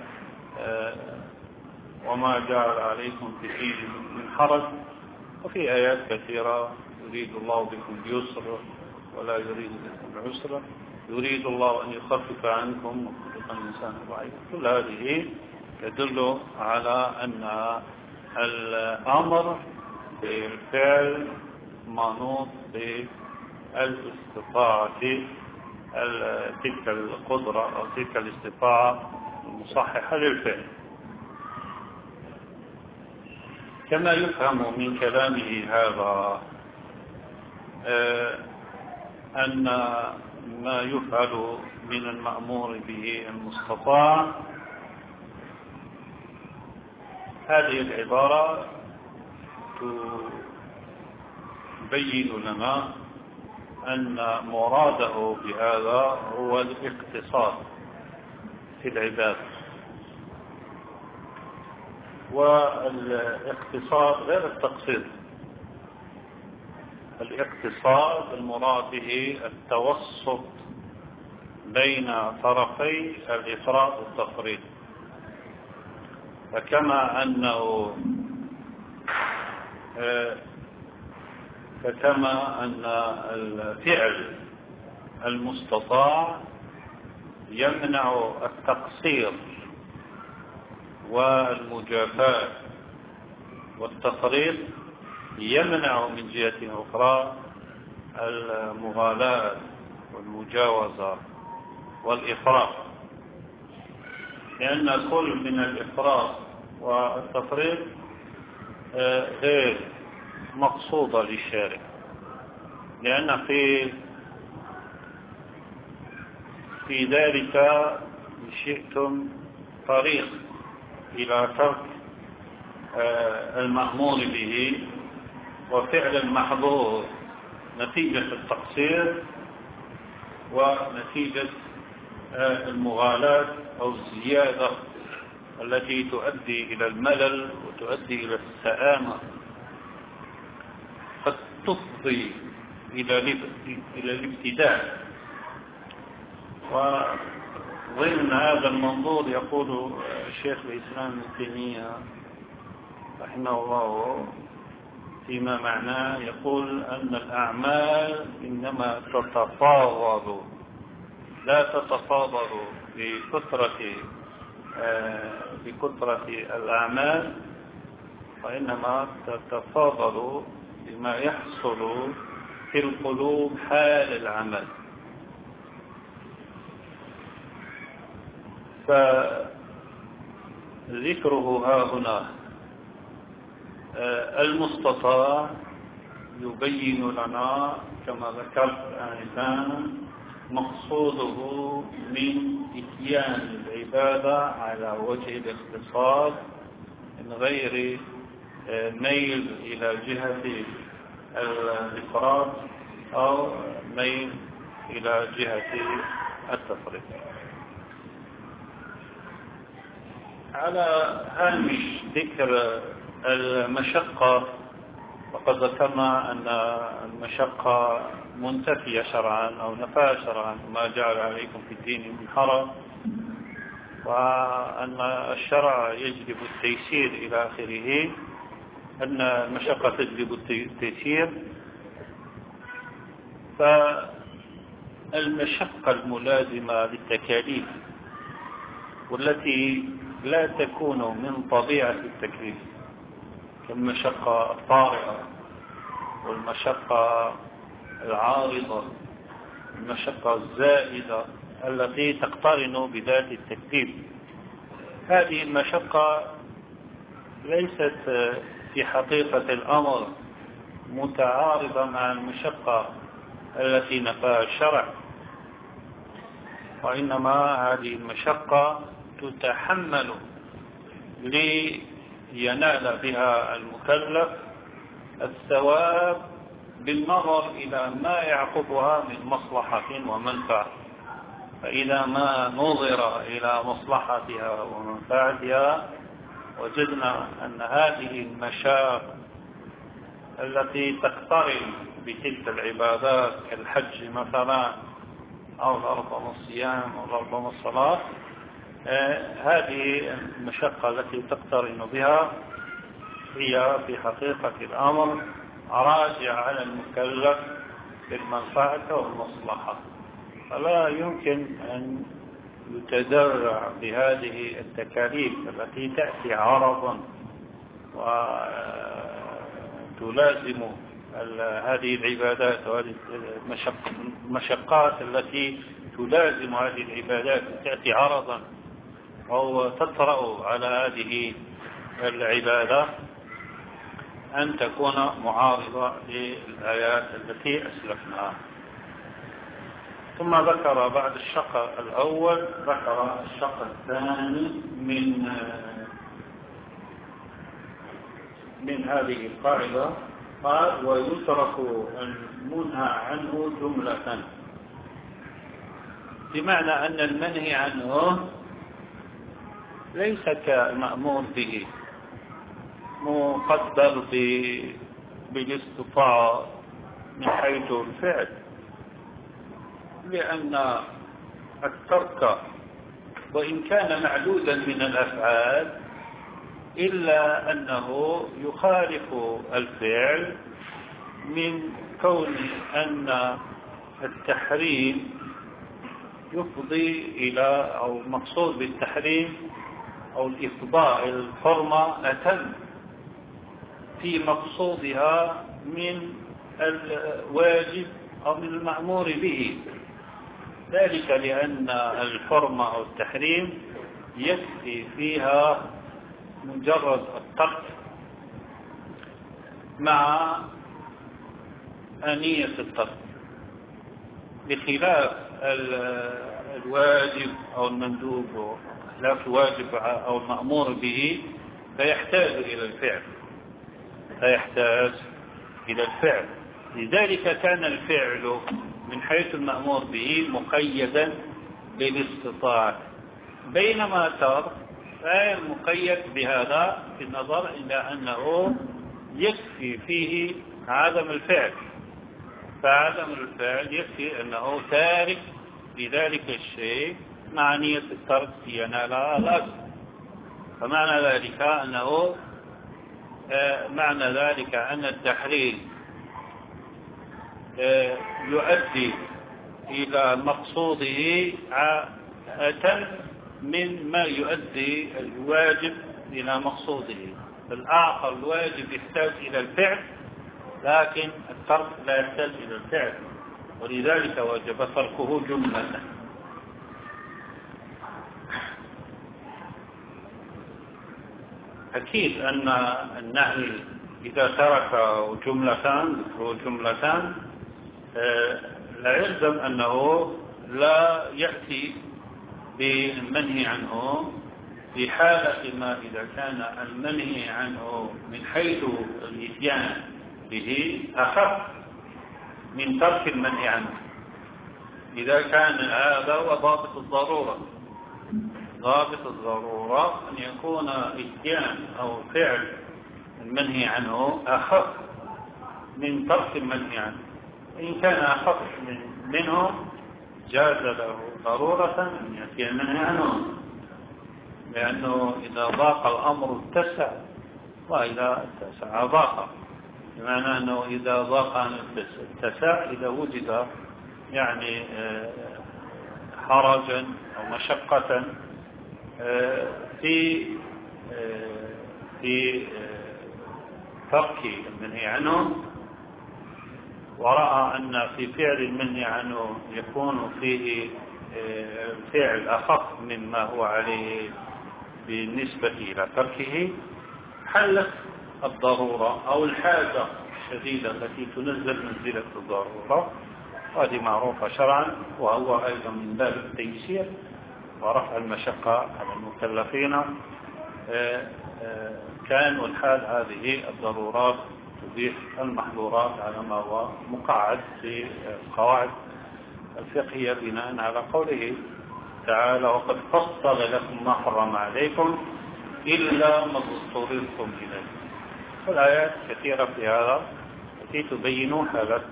وما جعل عليكم في الدين من حرج، وفي آيات كثيرة يريد الله بكم اليسر ولا يريد بكم العسر، يريد الله أن يخفف عنكم وخلق الإنسان ضعيفا. كل هذه يدل على أن الأمر بالفعل منوط بالاستطاعة، تلك القدرة أو تلك الاستطاعة المصححة للفعل. كما يفهم من كلامه هذا أن ما يفعل من المأمور به المستطاع هذه العبارة تبين لنا أن مراده بهذا هو الاقتصاد في العبادة، والاقتصاد غير التقصير. الاقتصاد المراد به التوسط بين طرفي الإفراط والتفريط. فكما أن الفعل المستطاع يمنع التقصير والمجافاة، والتفريط يمنع من جهة أخرى المغالاة والمجاوزة والإفراط، لأن كل من الإفراط والتفريط غير مقصودة للشارع، لأن في ذلك شئتم طريق إلى ترك المأمور به وفعل المحظور نتيجة التقصير ونتيجة المغالاة أو الزيادة التي تؤدي إلى الملل وتؤدي إلى السآمة، قد تفضي إلى الابتداع. وضمن هذا المنظور يقول الشيخ الإسلام ابن تيمية رحمه الله فيما معناه، يقول أن الأعمال إنما تتفاضل، لا تتفاضل بكثرة الأعمال، وإنما تتفاضل بما يحصل في القلوب حال العمل. فذكره ها هنا المستطاع يبين لنا كما ذكرت آنفا مقصوده من إتيان العبادة على وجه الاقتصاد من غير ميل إلى جهة الإفراط أو ميل إلى جهة التفريط. على هامش ذكر المشقة، وقد ذكرنا أن المشقة منتفية شرعا أو نفاة شرعا، ما جعل عليكم في الدين من حرج، وأن الشرع يجلب التيسير إلى آخره، أن المشقة تجلب التيسير. فالمشقة الملازمة للتكاليف والتي لا تكون من طبيعة التكليف كالمشقة الطارئة والمشقة العارضة، المشقة الزائدة التي تقترن بذات التكليف، هذه المشقة ليست في حقيقة الأمر متعارضة مع المشقة التي نفاها الشرع، وإنما هذه المشقة تتحمل لينال بها المكلف الثواب بالنظر إلى ما يعقبها من مصلحة ومنفعة. فإذا ما نظر إلى مصلحتها ومنفعتها وجدنا أن هذه المشاق التي تقترن بتلك العبادات كالحج مثلا أو الأربع الصيام أو الأربع الصلاة، هذه المشقة التي تقترن بها هي في حقيقة الأمر راجع على المكلف بالمنفعة والمصلحة، فلا يمكن أن يتدرع بهذه التكاليف التي تأتي عرضا وتلازم هذه العبادات وهذه المشقات التي تلازم هذه العبادات تأتي عرضا أو تطرأ على هذه العبادة أن تكون معارضة للآيات التي أسلفناها. ثم ذكر بعد الشق الأول ذكر الشق الثاني من من هذه القاعدة قال ويترك المنهى عنه جملة، بمعنى أن المنهي عنه ليس كالمأمور به مقدر بالاستطاعة من حيث الفعل، لأن الترك وإن كان معدودا من الأفعال إلا أنه يخالف الفعل من كون أن التحريم يفضي إلى أو مقصود بالتحريم أو الإفضاء إلى الحرمة أتم في مقصودها من الواجب أو من المأمور به، ذلك لأن الحرمة أو التحريم يكفي فيها مجرد الترك مع آنية الترك، بخلاف الواجب أو المندوب، خلاف الواجب أو المأمور به فيحتاج إلى الفعل. لذلك كان الفعل من حيث المأمور به مقيدا بالاستطاعة، بينما الترك غير مقيد بهذا في النظر إلى أنه يكفي فيه عدم الفعل، فعدم الفعل يكفي أنه تارك لذلك الشيء مع نية الترك ينال الأجر. فمعنى ذلك أن التحريم يؤدي إلى مقصوده أتم من ما يؤدي الواجب إلى مقصوده. الآخر الواجب يحتاج إلى الفعل، لكن الترك لا يحتاج إلى الفعل، ولذلك وجب تركه جملة. أكيد أن النهي إذا ترك جملتان لا يلزم أنه لا يأتي بالمنهي عنه في حالة ما إذا كان المنهي عنه من حيث الإتيان به أخف من ترك المنهي عنه. إذا كان هذا هو ضابط الضرورة أن يكون إتيان أو فعل المنهي عنه أخف من ترك المنهي عنه. إن كان أخف منه جاز له ضرورة أن يأتي المنهي عنه، لأنه إذا ضاق الأمر اتسع، وإذا اتسع ضاق، بمعنى أنه إذا ضاق اتسع إذا وجد يعني حرجا أو مشقة في ترك المنهي عنه، ورأى أن في فعل المنهي عنه يكون فيه فعل أخف مما هو عليه بالنسبة إلى تركه، حلت الضرورة أو الحاجة الشديدة التي تنزل منزلة الضرورة، وهذه معروفة شرعا، وهو أيضا من باب التيسير ورفع المشقة على المكلفين. كان والحال هذه الضرورات تبيح المحظورات على ما هو مقعد في القواعد الفقهية بناء على قوله تعالى وقد فصل لكم ما حرم عليكم إلا ما اضطررتم إليه. والآيات كثيرة في هذا التي تبين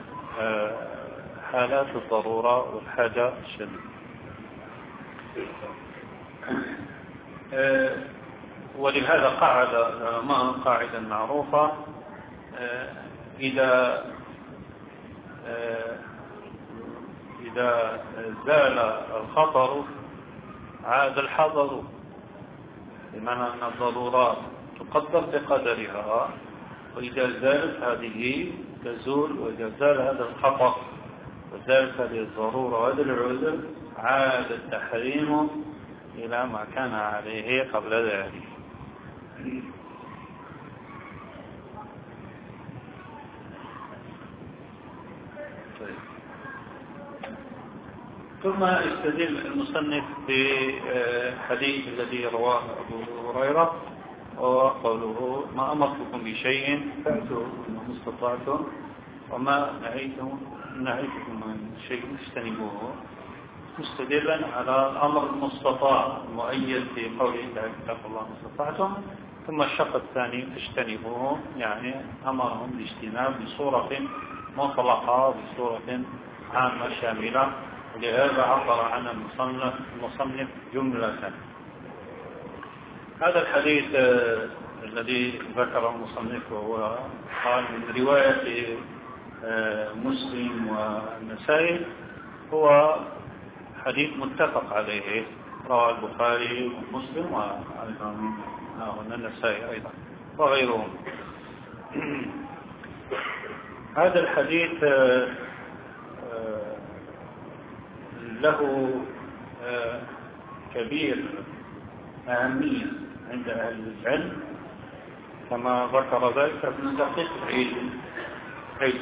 حالات الضرورة والحاجة الشديدة. ولهذا قاعد العلماء قاعدة معروفة: إذا زال الخطر عاد الحذر، بمعنى أن الضرورات تقدر بقدرها، وإذا زالت هذه تزول، وإذا زال هذا الخطر وزالت هذه الضرورة وهذا العذر عاد التحريم إلى ما كان عليه قبل ذلك. ثم استدل المصنف بالحديث الذي رواه أبو هريرة وقوله ما أمرتكم بشيء فأتوا ما استطعتم وما نهيتكم عن شيء فاجتنبوه، مستدلا على الأمر المستطاع المؤيد في قوله تعالى اتقوا الله ما استطعتم. ثم الشق الثاني فاجتنبوه، يعني أمرهم بالاجتناب بصورة مطلقة بصورة عامة شاملة، ولهذا عبر عن المصنف جملة. هذا الحديث الذي ذكره المصنف وهو قال من رواية مسلم والنسائي هو حديث متفق عليه، رواه البخاري ومسلم وأيضا النسائي أيضا وغيرهم. هذا الحديث له كبير أهمية عند أهل العلم، كما ذكر ذلك ابن دقيق العيد، حيث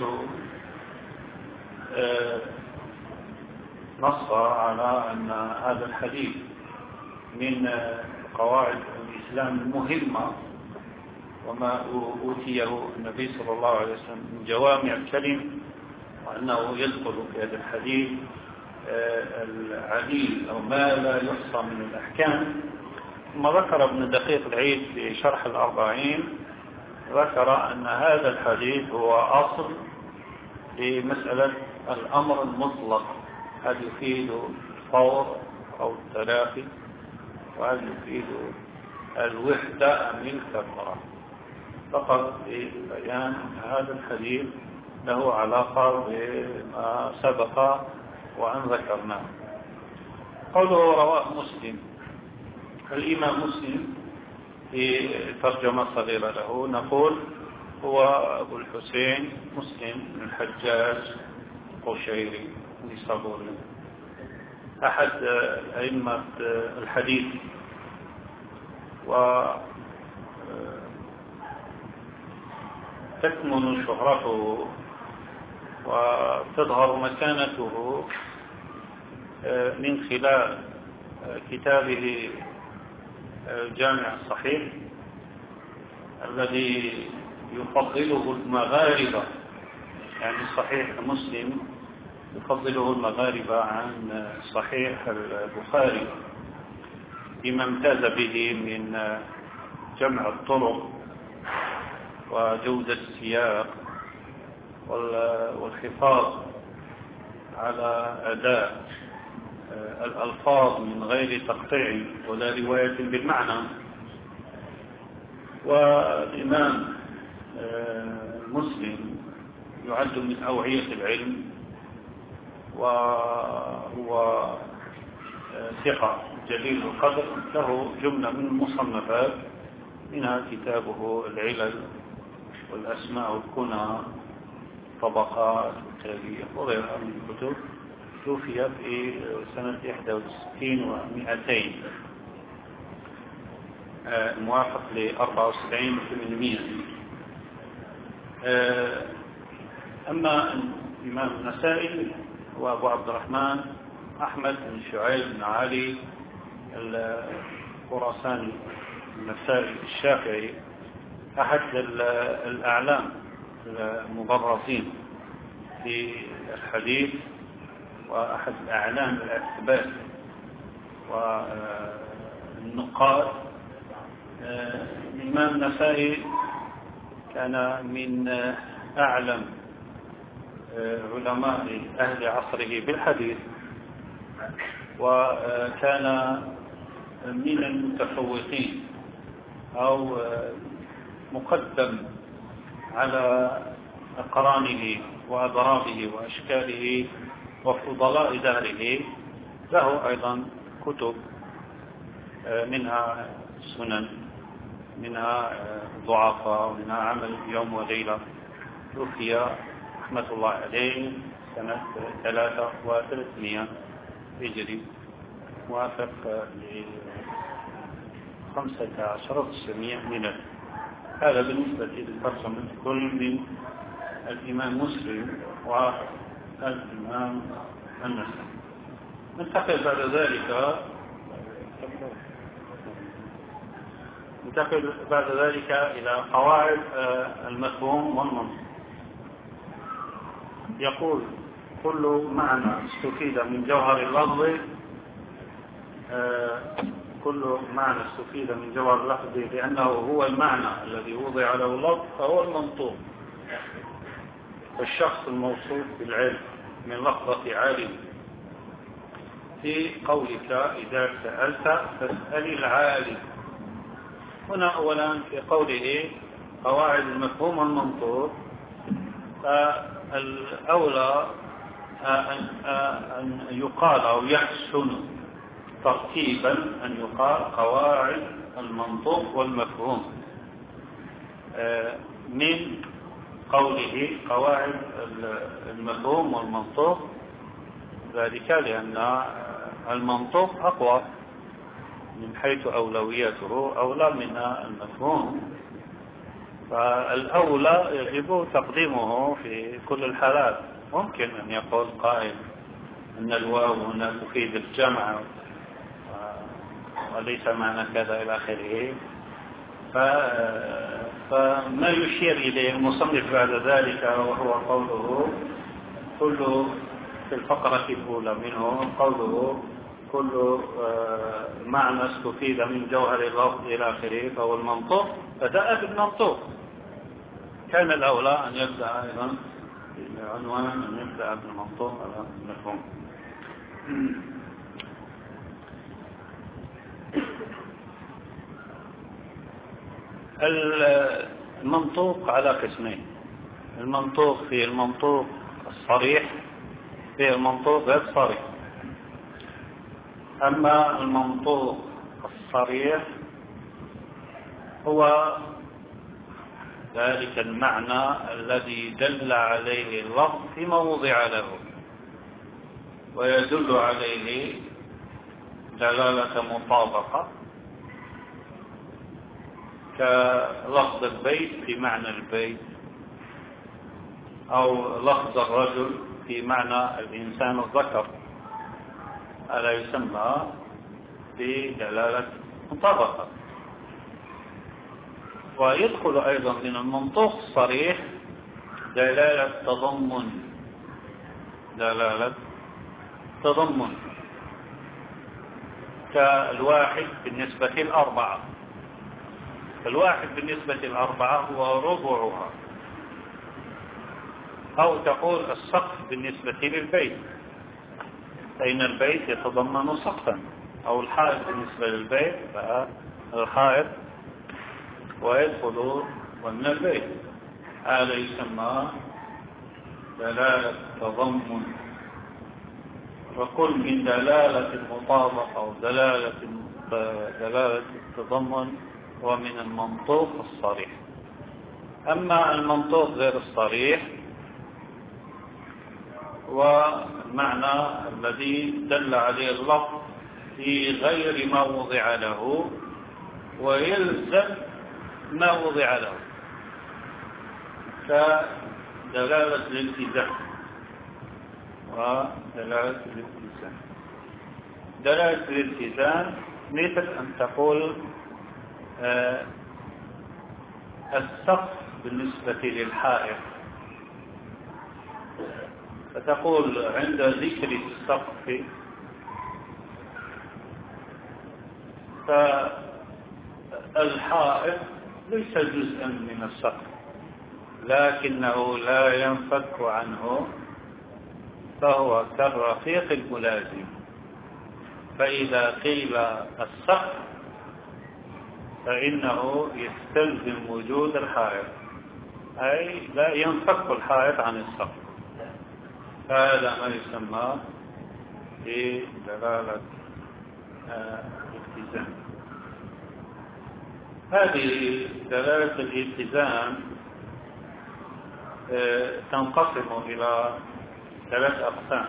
نص على أن هذا الحديث من قواعد الإسلام المهمة، وما أوتيه النبي صلى الله عليه وسلم من جوامع الكلم، وأنه يدخل في هذا الحديث العديد أو ما لا يحصى من الأحكام. ثم ذكر ابن دقيق العيد في شرح الأربعين، ذكر أن هذا الحديث هو أصل في مسألة الأمر المطلق، هل يفيد الفور أو التلاقي، وهل يفيد الوحدة أم الكثرة، فقط في بيان هذا الحديث له علاقة بما سبق وأن ذكرناه. قوله رواه مسلم، الإمام مسلم في ترجمة صغيرة له نقول هو أبو الحسين مسلم بن الحجاج القشيري النيسابوري، أحد أئمة الحديث، وتكمن شهرته وتظهر مكانته من خلال كتابه الجامع الصحيح الذي يفضله المغاربة، يعني صحيح مسلم يفضله المغاربة عن صحيح البخاري بما امتاز به من جمع الطرق وجودة السياق والحفاظ على أداء الألفاظ من غير تقطيع ولا رواية بالمعنى. والإمام مسلم يعد من أوعية العلم، وهو ثقة جليل القدر، له جملة من المصنفات منها كتابه العلل والأسماء والكنى طبقات التاريخ وغيرها من الكتب. توفي في سنة 61 و200 موافق ل 74 و800. أما الإمام النسائي وأبو عبد الرحمن أحمد بن شعيب بن علي الخراساني النسائي الشافعي، أحد الأعلام المبرزين في الحديث وأحد أعلام الاعتبار والنقاد. الإمام النسائي كان من أعلم علماء أهل عصره بالحديث، وكان من المتفوقين أو مقدم على أقرانه وأضرابه وأشكاله وفضلاء داره. له أيضا كتب منها سنن، منها ضعفاء، ومنها عمل يوم وليلة. توفي رحمة الله عليه سنة 33 هجري موافق ل 15 ميلادي. هذا بالنسبة للترجمة كل من الإمام مسلم والإمام النسائي. ننتقل بعد ذلك ننتقل بعد ذلك إلى قواعد المفهوم والمنطوق. يقول كل معنى استفيد من جوهر اللفظ لأنه هو المعنى الذي وضع له اللفظ فهو المنطوق. الشخص الموصوف بالعلم من لفظة عالم، في قولك إذا سألت فاسأل العالم. هنا أولا في قوله قواعد المفهوم والمنطوق، فالأولى أن يقال أو يحسن ترتيبا أن يقال قواعد المنطوق والمفهوم من قوله قواعد المفهوم والمنطوق، ذلك لأن المنطوق أقوى من حيث أولوياته أولى من المفهوم، فالأولى يجب تقديمه في كل الحالات. ممكن أن يقول قائل أن الواو هنا تفيد الجمع وليس معنى كذا إلى آخره، فما يشير إليه المصنف بعد ذلك وهو قوله كل في الفقرة الأولى منه قوله كل معنى استفيد من جوهر اللفظ إلى آخره فهو المنطوق، بدأ بالمنطوق. كان الأولى أن يبدأ أيضا بالعنوان أن يبدأ بالمنطوق على المفهوم. المنطوق على قسمين: المنطوق في المنطوق الصريح في المنطوق غير صريح. أما المنطوق الصريح هو ذلك المعنى الذي دل عليه اللفظ فيما وضع له، ويدل عليه دلالة مطابقة، كلفظ البيت في معنى البيت، أو لفظ الرجل في معنى الإنسان الذكر، هذا يسمى بدلالة مطابقة. ويدخل أيضا من المنطوق الصريح دلالة تضمن كالواحد بالنسبة للأربعة. الواحد بالنسبة للأربعة هو ربعها، أو تقول السقف بالنسبة للبيت، فإن البيت يتضمن سقفا، أو الحائط بالنسبة للبيت فالحائط ويدخل ضمن البيت، هذا يسمى دلالة تضمن. وكل من دلالة المطابقة أو دلالة التضمن ومن المنطوق الصريح. أما المنطوق غير الصريح والمعنى الذي دل عليه اللفظ في غير ما وضع له ويلزم ما وضع له، كدلالة الالتزام ودلالة الالتزام. دلالة الالتزام مثل أن تقول السقف بالنسبة للحائط، فتقول عند ذكر السقف فالحائط ليس جزءا من السقف لكنه لا ينفك عنه، فهو كالرفيق الملازم. فإذا قيل السقف فإنه يستلزم وجود الحائط، أي لا ينفك الحائط عن السقف. هذا ما يسمى بدلالة الالتزام. هذه دلالة الالتزام تنقسم إلى 3 أقسام.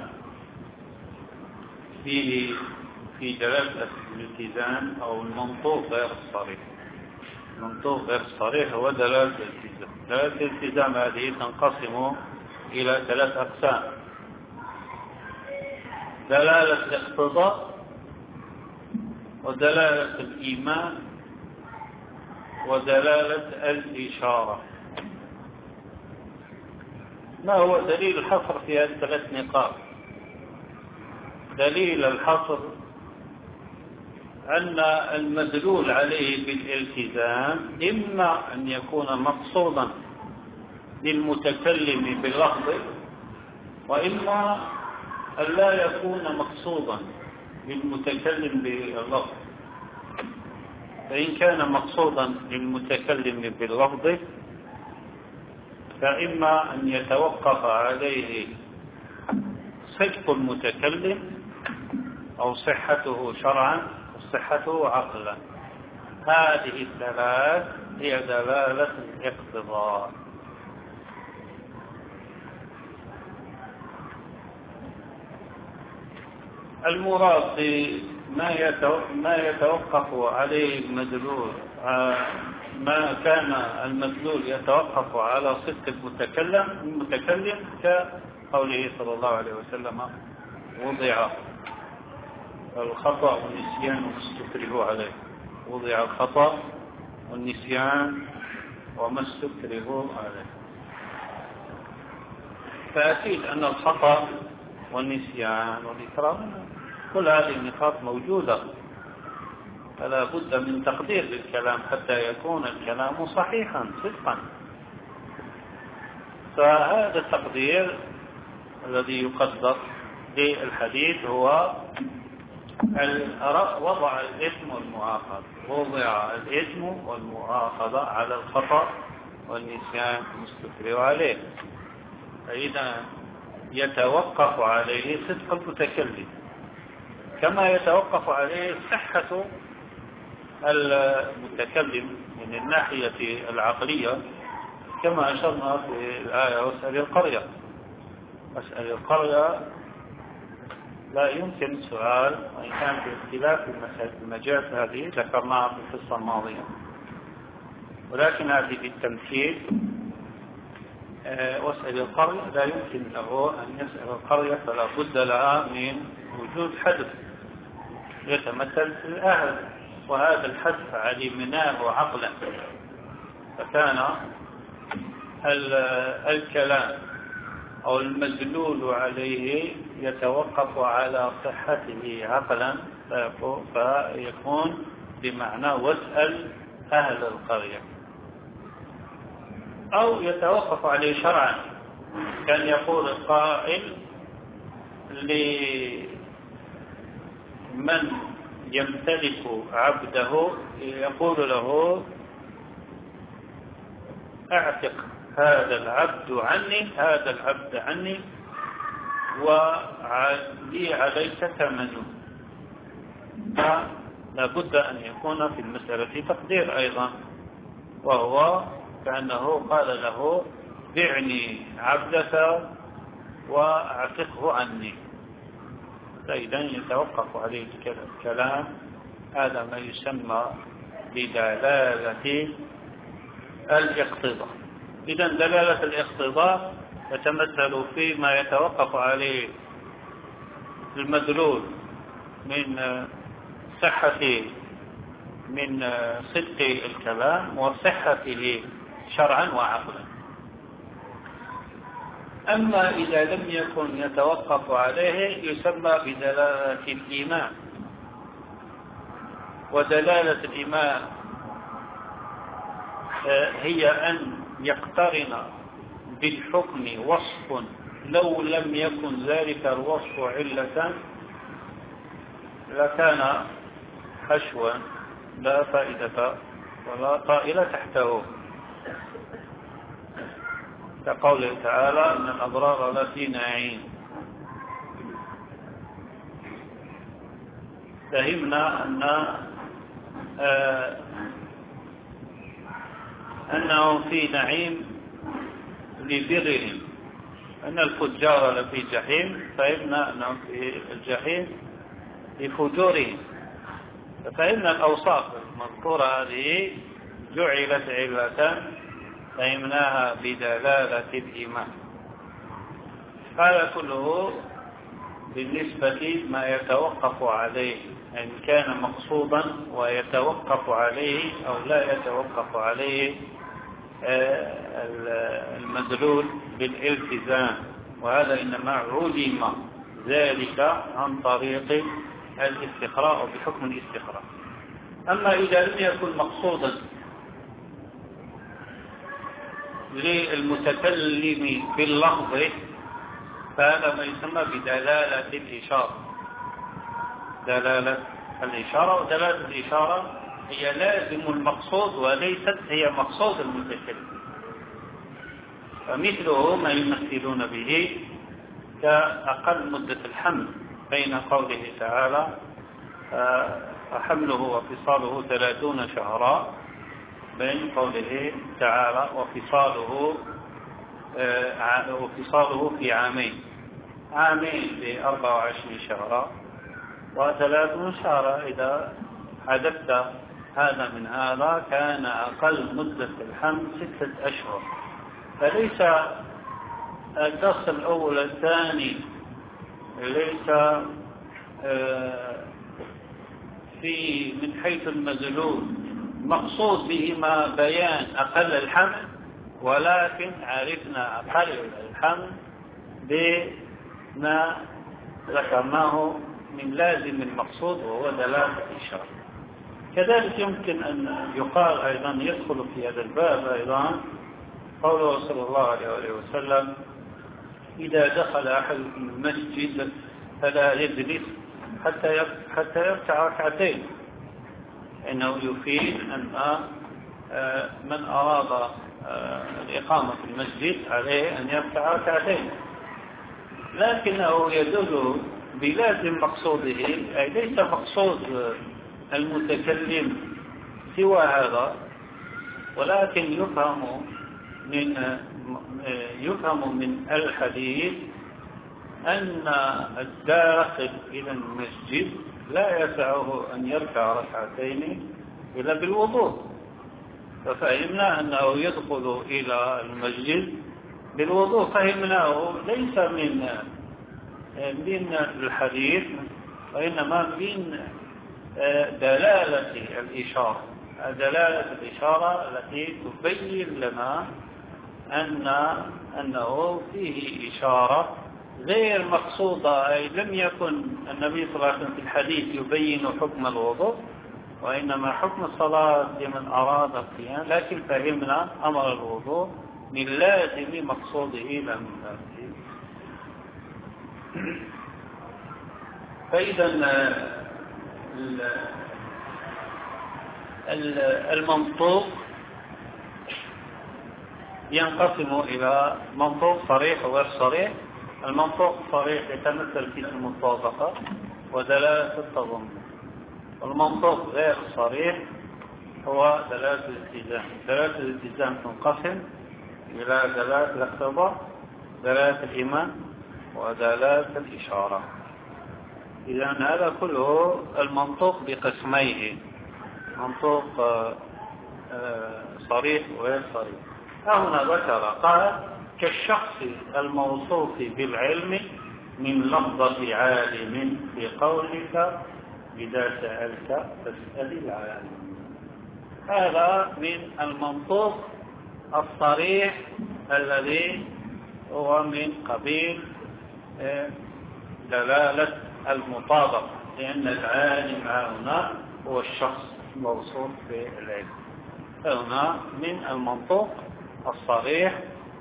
في دلالة الالتزام أو المنطوق غير الصريح. المنطوق غير الصريح هو دلالة الالتزام. دلالة الالتزام هذه تنقسم إلى 3 أقسام: دلالة الاقتضاء، ودلالة الإيمان، ودلالة الإشارة. ما هو دليل الحصر في هذه الثلاث نقاط؟ دليل الحصر أن المدلول عليه بالالتزام إما أن يكون مقصودا للمتكلم باللفظ، وإما أن لا يكون مقصودا للمتكلم باللفظ. فإن كان مقصودا للمتكلم باللفظ فإما أن يتوقف عليه صدق المتكلم أو صحته شرعا وصحته عقلا. هذه الثلاث هي دلالة الاقتضاء. المراد ما يتوقف عليه المدلول، ما كان المدلول يتوقف على صدق المتكلم كقوله صلى الله عليه وسلم: وضع الخطأ والنسيان وما استكرهوا عليه. وضع الخطأ والنسيان وما استكرهوا عليه. فأكيد أن الخطأ والنسيان والإكراه كل هذه النقاط موجودة، فلا بد من تقدير للكلام حتى يكون الكلام صحيحا صدقا. فهذا التقدير الذي يقدر للحديث هو وضع الإثم والمؤاخذة. وضع الإثم والمؤاخذة على الخطأ والنسيان المستكره عليه، فإذا يتوقف عليه صدق المتكلم كما يتوقف عليه صحة المتكلم من الناحية العقلية، كما أشرنا في الآية: واسأل القرية. واسأل القرية لا يمكن سؤال، وإن كان في اختلاف في المجال هذه ذكرناها في القصة الماضية، ولكن هذه بالتمثيل. واسأل القرية لا يمكن له أن يسأل القرية، فلا بد لها من وجود حدث يتمثل في الأهل، وهذا الحدث علمناه عقلا. فكان الكلام أو المدلول عليه يتوقف على صحته عقلا، فيكون بمعنى واسأل أهل القرية. أو يتوقف عليه شرعا، كان يقول القائل لمن يمتلك عبده، يقول له: اعتق هذا العبد عني ولي عليك ثمنه. فلا بد أن يكون في المسألة تقدير أيضا، وهو كأنه قال له: بعني عبدك واعتقه عني. فإذا يتوقف عليه الكلام. هذا ما يسمى بدلالة الاقتضاء. إذن دلالة الاقتضاء تتمثل فيما يتوقف عليه المدلول من صدق الكلام وصحته شرعا وعقلا. أما إذا لم يكن يتوقف عليه يسمى بدلالة الإيمان. ودلالة الإيمان هي أن يقترن بالحكم وصف لو لم يكن ذلك الوصف علة لكان حشوا لا فائدة ولا طائل تحته، كقوله تعالى: إن الأبرار لفي نعيم. فهمنا أنهم في نعيم لبرهم، أن الفجار لفي جحيم، فهمنا أنهم في الجحيم لفجورهم. ففهمنا الأوصاف المذكورة هذه جعلت علة، فهمناها بدلالة الإيمان. هذا كله بالنسبة ما يتوقف عليه إن كان مقصودا ويتوقف عليه أو لا يتوقف عليه المدلول بالالتزام، وهذا إنما علم ذلك عن طريق الاستقراء أو بحكم الاستقراء. أما إذا لم يكن مقصودا للمتكلم باللفظ فهذا ما يسمى بدلالة الإشارة. دلالة الإشارة، ودلالة الإشارة هي لازم المقصود وليست هي مقصود المتكلم. فمثله ما يمثلون به كأقل مدة الحمل بين قوله تعالى حمله وفصاله 30 شهرا، بين قوله تعالى وفصاله في عامين ب 24 شهرا و30 شهرا. إذا حدثت هذا من هذا كان أقل مدة الحمل 6 أشهر. فليس الدرس الأول الثاني ليس في من حيث المدلول مقصود بهما بيان أقل الحمل، ولكن عرفنا أقل الحمل بما ذكرناه من لازم المقصود وهو دلالة الإشارة. كذلك يمكن أن يقال أيضا يدخل في هذا الباب أيضا قوله صلى الله عليه وسلم إذا دخل أحدكم المسجد فلا يجلس حتى يركع ركعتين، إنه يفيد أن من أراد الإقامة في المسجد عليه أن يركع ركعتين، لكنه يدل بلازم مقصوده، أي ليس مقصود المتكلم سوى هذا، ولكن يفهم من الحديث أن الداخل إلى المسجد لا يسعه أن يركع ركعتين إلا بالوضوء. ففهمنا أنه يدخل إلى المسجد بالوضوء، فهمناه ليس من الحديث وإنما من دلالة الإشارة، دلالة الإشارة التي تبين لنا أنه فيه إشارة غير مقصودة، أي لم يكن النبي صلى الله عليه وسلم في الحديث يبين حكم الوضوء وإنما حكم الصلاة لمن أراد القيام، لكن فهمنا أمر الوضوء من لازم مقصوده لا من ذاته. فإذا المنطوق ينقسم إلى منطوق صريح وغير صريح. المنطوق الصريح يتمثل في المطابقة ودلالة التضمن، والمنطوق غير صريح هو دلالة الالتزام. دلالة الالتزام تنقسم إلى دلالة الاقتضاء، دلالة الإيمان، ودلالة الإشارة. إذا هذا كله المنطوق بقسميه، منطوق صريح وغير صريح. هنا ذكر قال كالشخص الموصوف بالعلم من لفظة عالم في قولك إذا سألت فاسأل العالم. هذا من المنطوق الصريح الذي هو من قبيل دلالة المطابقة، لأن العالم هنا هو الشخص الموصوف بالعلم. هنا من المنطوق الصريح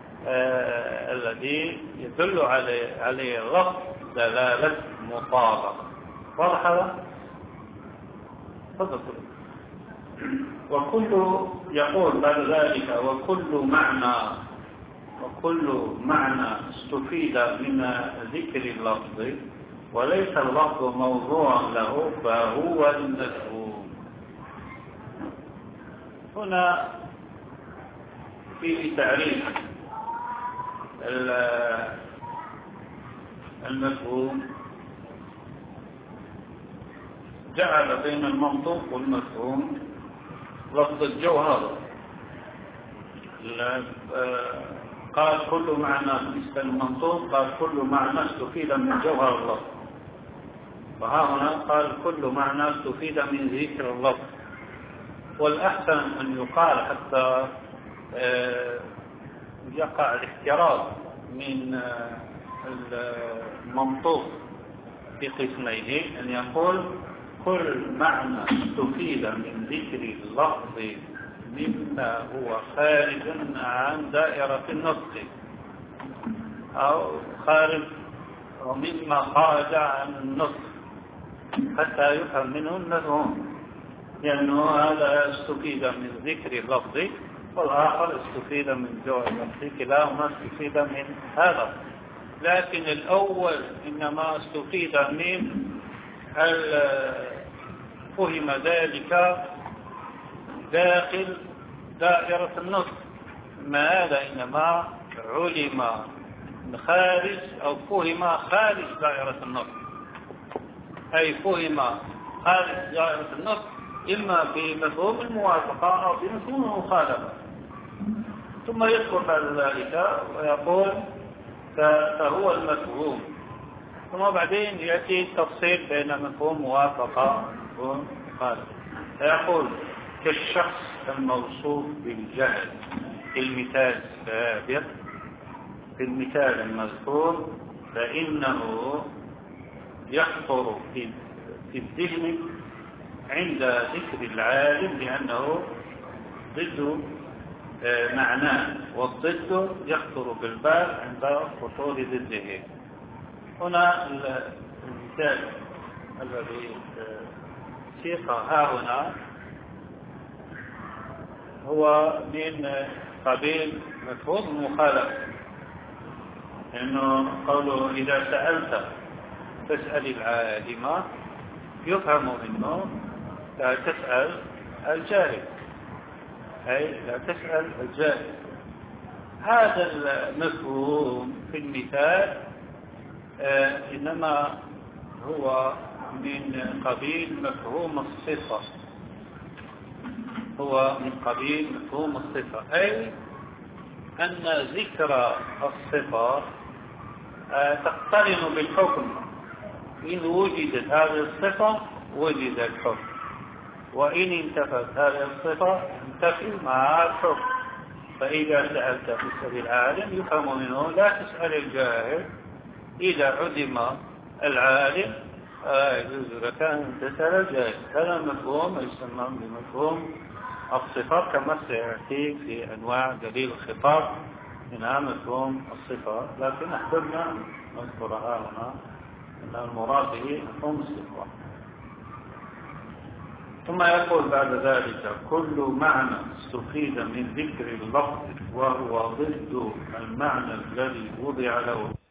الذي يدل عليه اللفظ دلالة مطابقة. واضح هذا؟ تفضل. وكل يقول بعد ذلك وكل معنى استفيد من ذكر اللفظ وليس اللفظ موضوعا له فهو المفهوم. هنا في تعريف المفهوم جعل بين المنطوق والمفهوم لفظ الجوهر. قال كل معنى بالنسبة للمنطوق، قال كل معنى استفيد من جوهر اللفظ. وها هنا قال كل معنى استفيد من ذكر اللفظ، والأحسن أن يقال حتى يقع الاحتراز من المنطوق في قسميه، أن يقول كل معنى استفيد من ذكر اللفظ مما هو خارج عن دائرة النطق أو خارج ومما خرج عن النطق حتى يفهم منه المفهوم، لأنه هذا استفيد من ذكر اللفظ والآخر استفيد من جوع اللفظ، كلاهما استفيد من هذا. لكن الأول إنما استفيد من فهم ذلك داخل دائرة النطق، ما هذا إنما علم خارج أو فهم خارج دائرة النطق، أي فهم خارج دائرة النطق إما بمفهوم الموافقة أو بمفهوم المخالفة. ثم يذكر بعد ذلك ويقول فهو المفهوم، ثم بعدين يأتي التفصيل بين مفهوم موافقة ومفهوم مخالفة. فيقول كالشخص الموصوف بالجهل في المثال السابق، في المثال المذكور، فإنه يخطر في الذهن عند ذكر العالم لأنه ضد معناه، والضد يخطر بالبال عند خطور ضده. هنا المثال الذي سيق ها هنا هو من قبيل مفهوم المخالفة، لأنه قوله إذا سألت فاسأل العالم يفهم منه لا تسأل الجاهل، أي لا تسأل الجاهل. هذا المفهوم في المثال إنما هو من قبيل مفهوم الصفة، هو من قبيل مفهوم الصفة، أي أن ذكر الصفة تقترن بالحكم، إن وجدت هذه الصفة وجد الحكم، وإن انتفت هذه الصفة انتفي مع الحكم. فإذا سألت فاسأل العالم يفهم منه لا تسأل الجاهل. إذا عدم العالم يجوز لك أن تسأل الجاهل. هذا مفهوم يسمى بمفهوم الصفة كما سيأتي في أنواع دليل الخطاب، منها مفهوم الصفة، لكن أحببنا نذكرها هنا أن المراد به مفهوم الصفة. ثم يقول بعد ذلك كل معنى استفيد من ذكر اللفظ وهو ضد المعنى الذي وضع له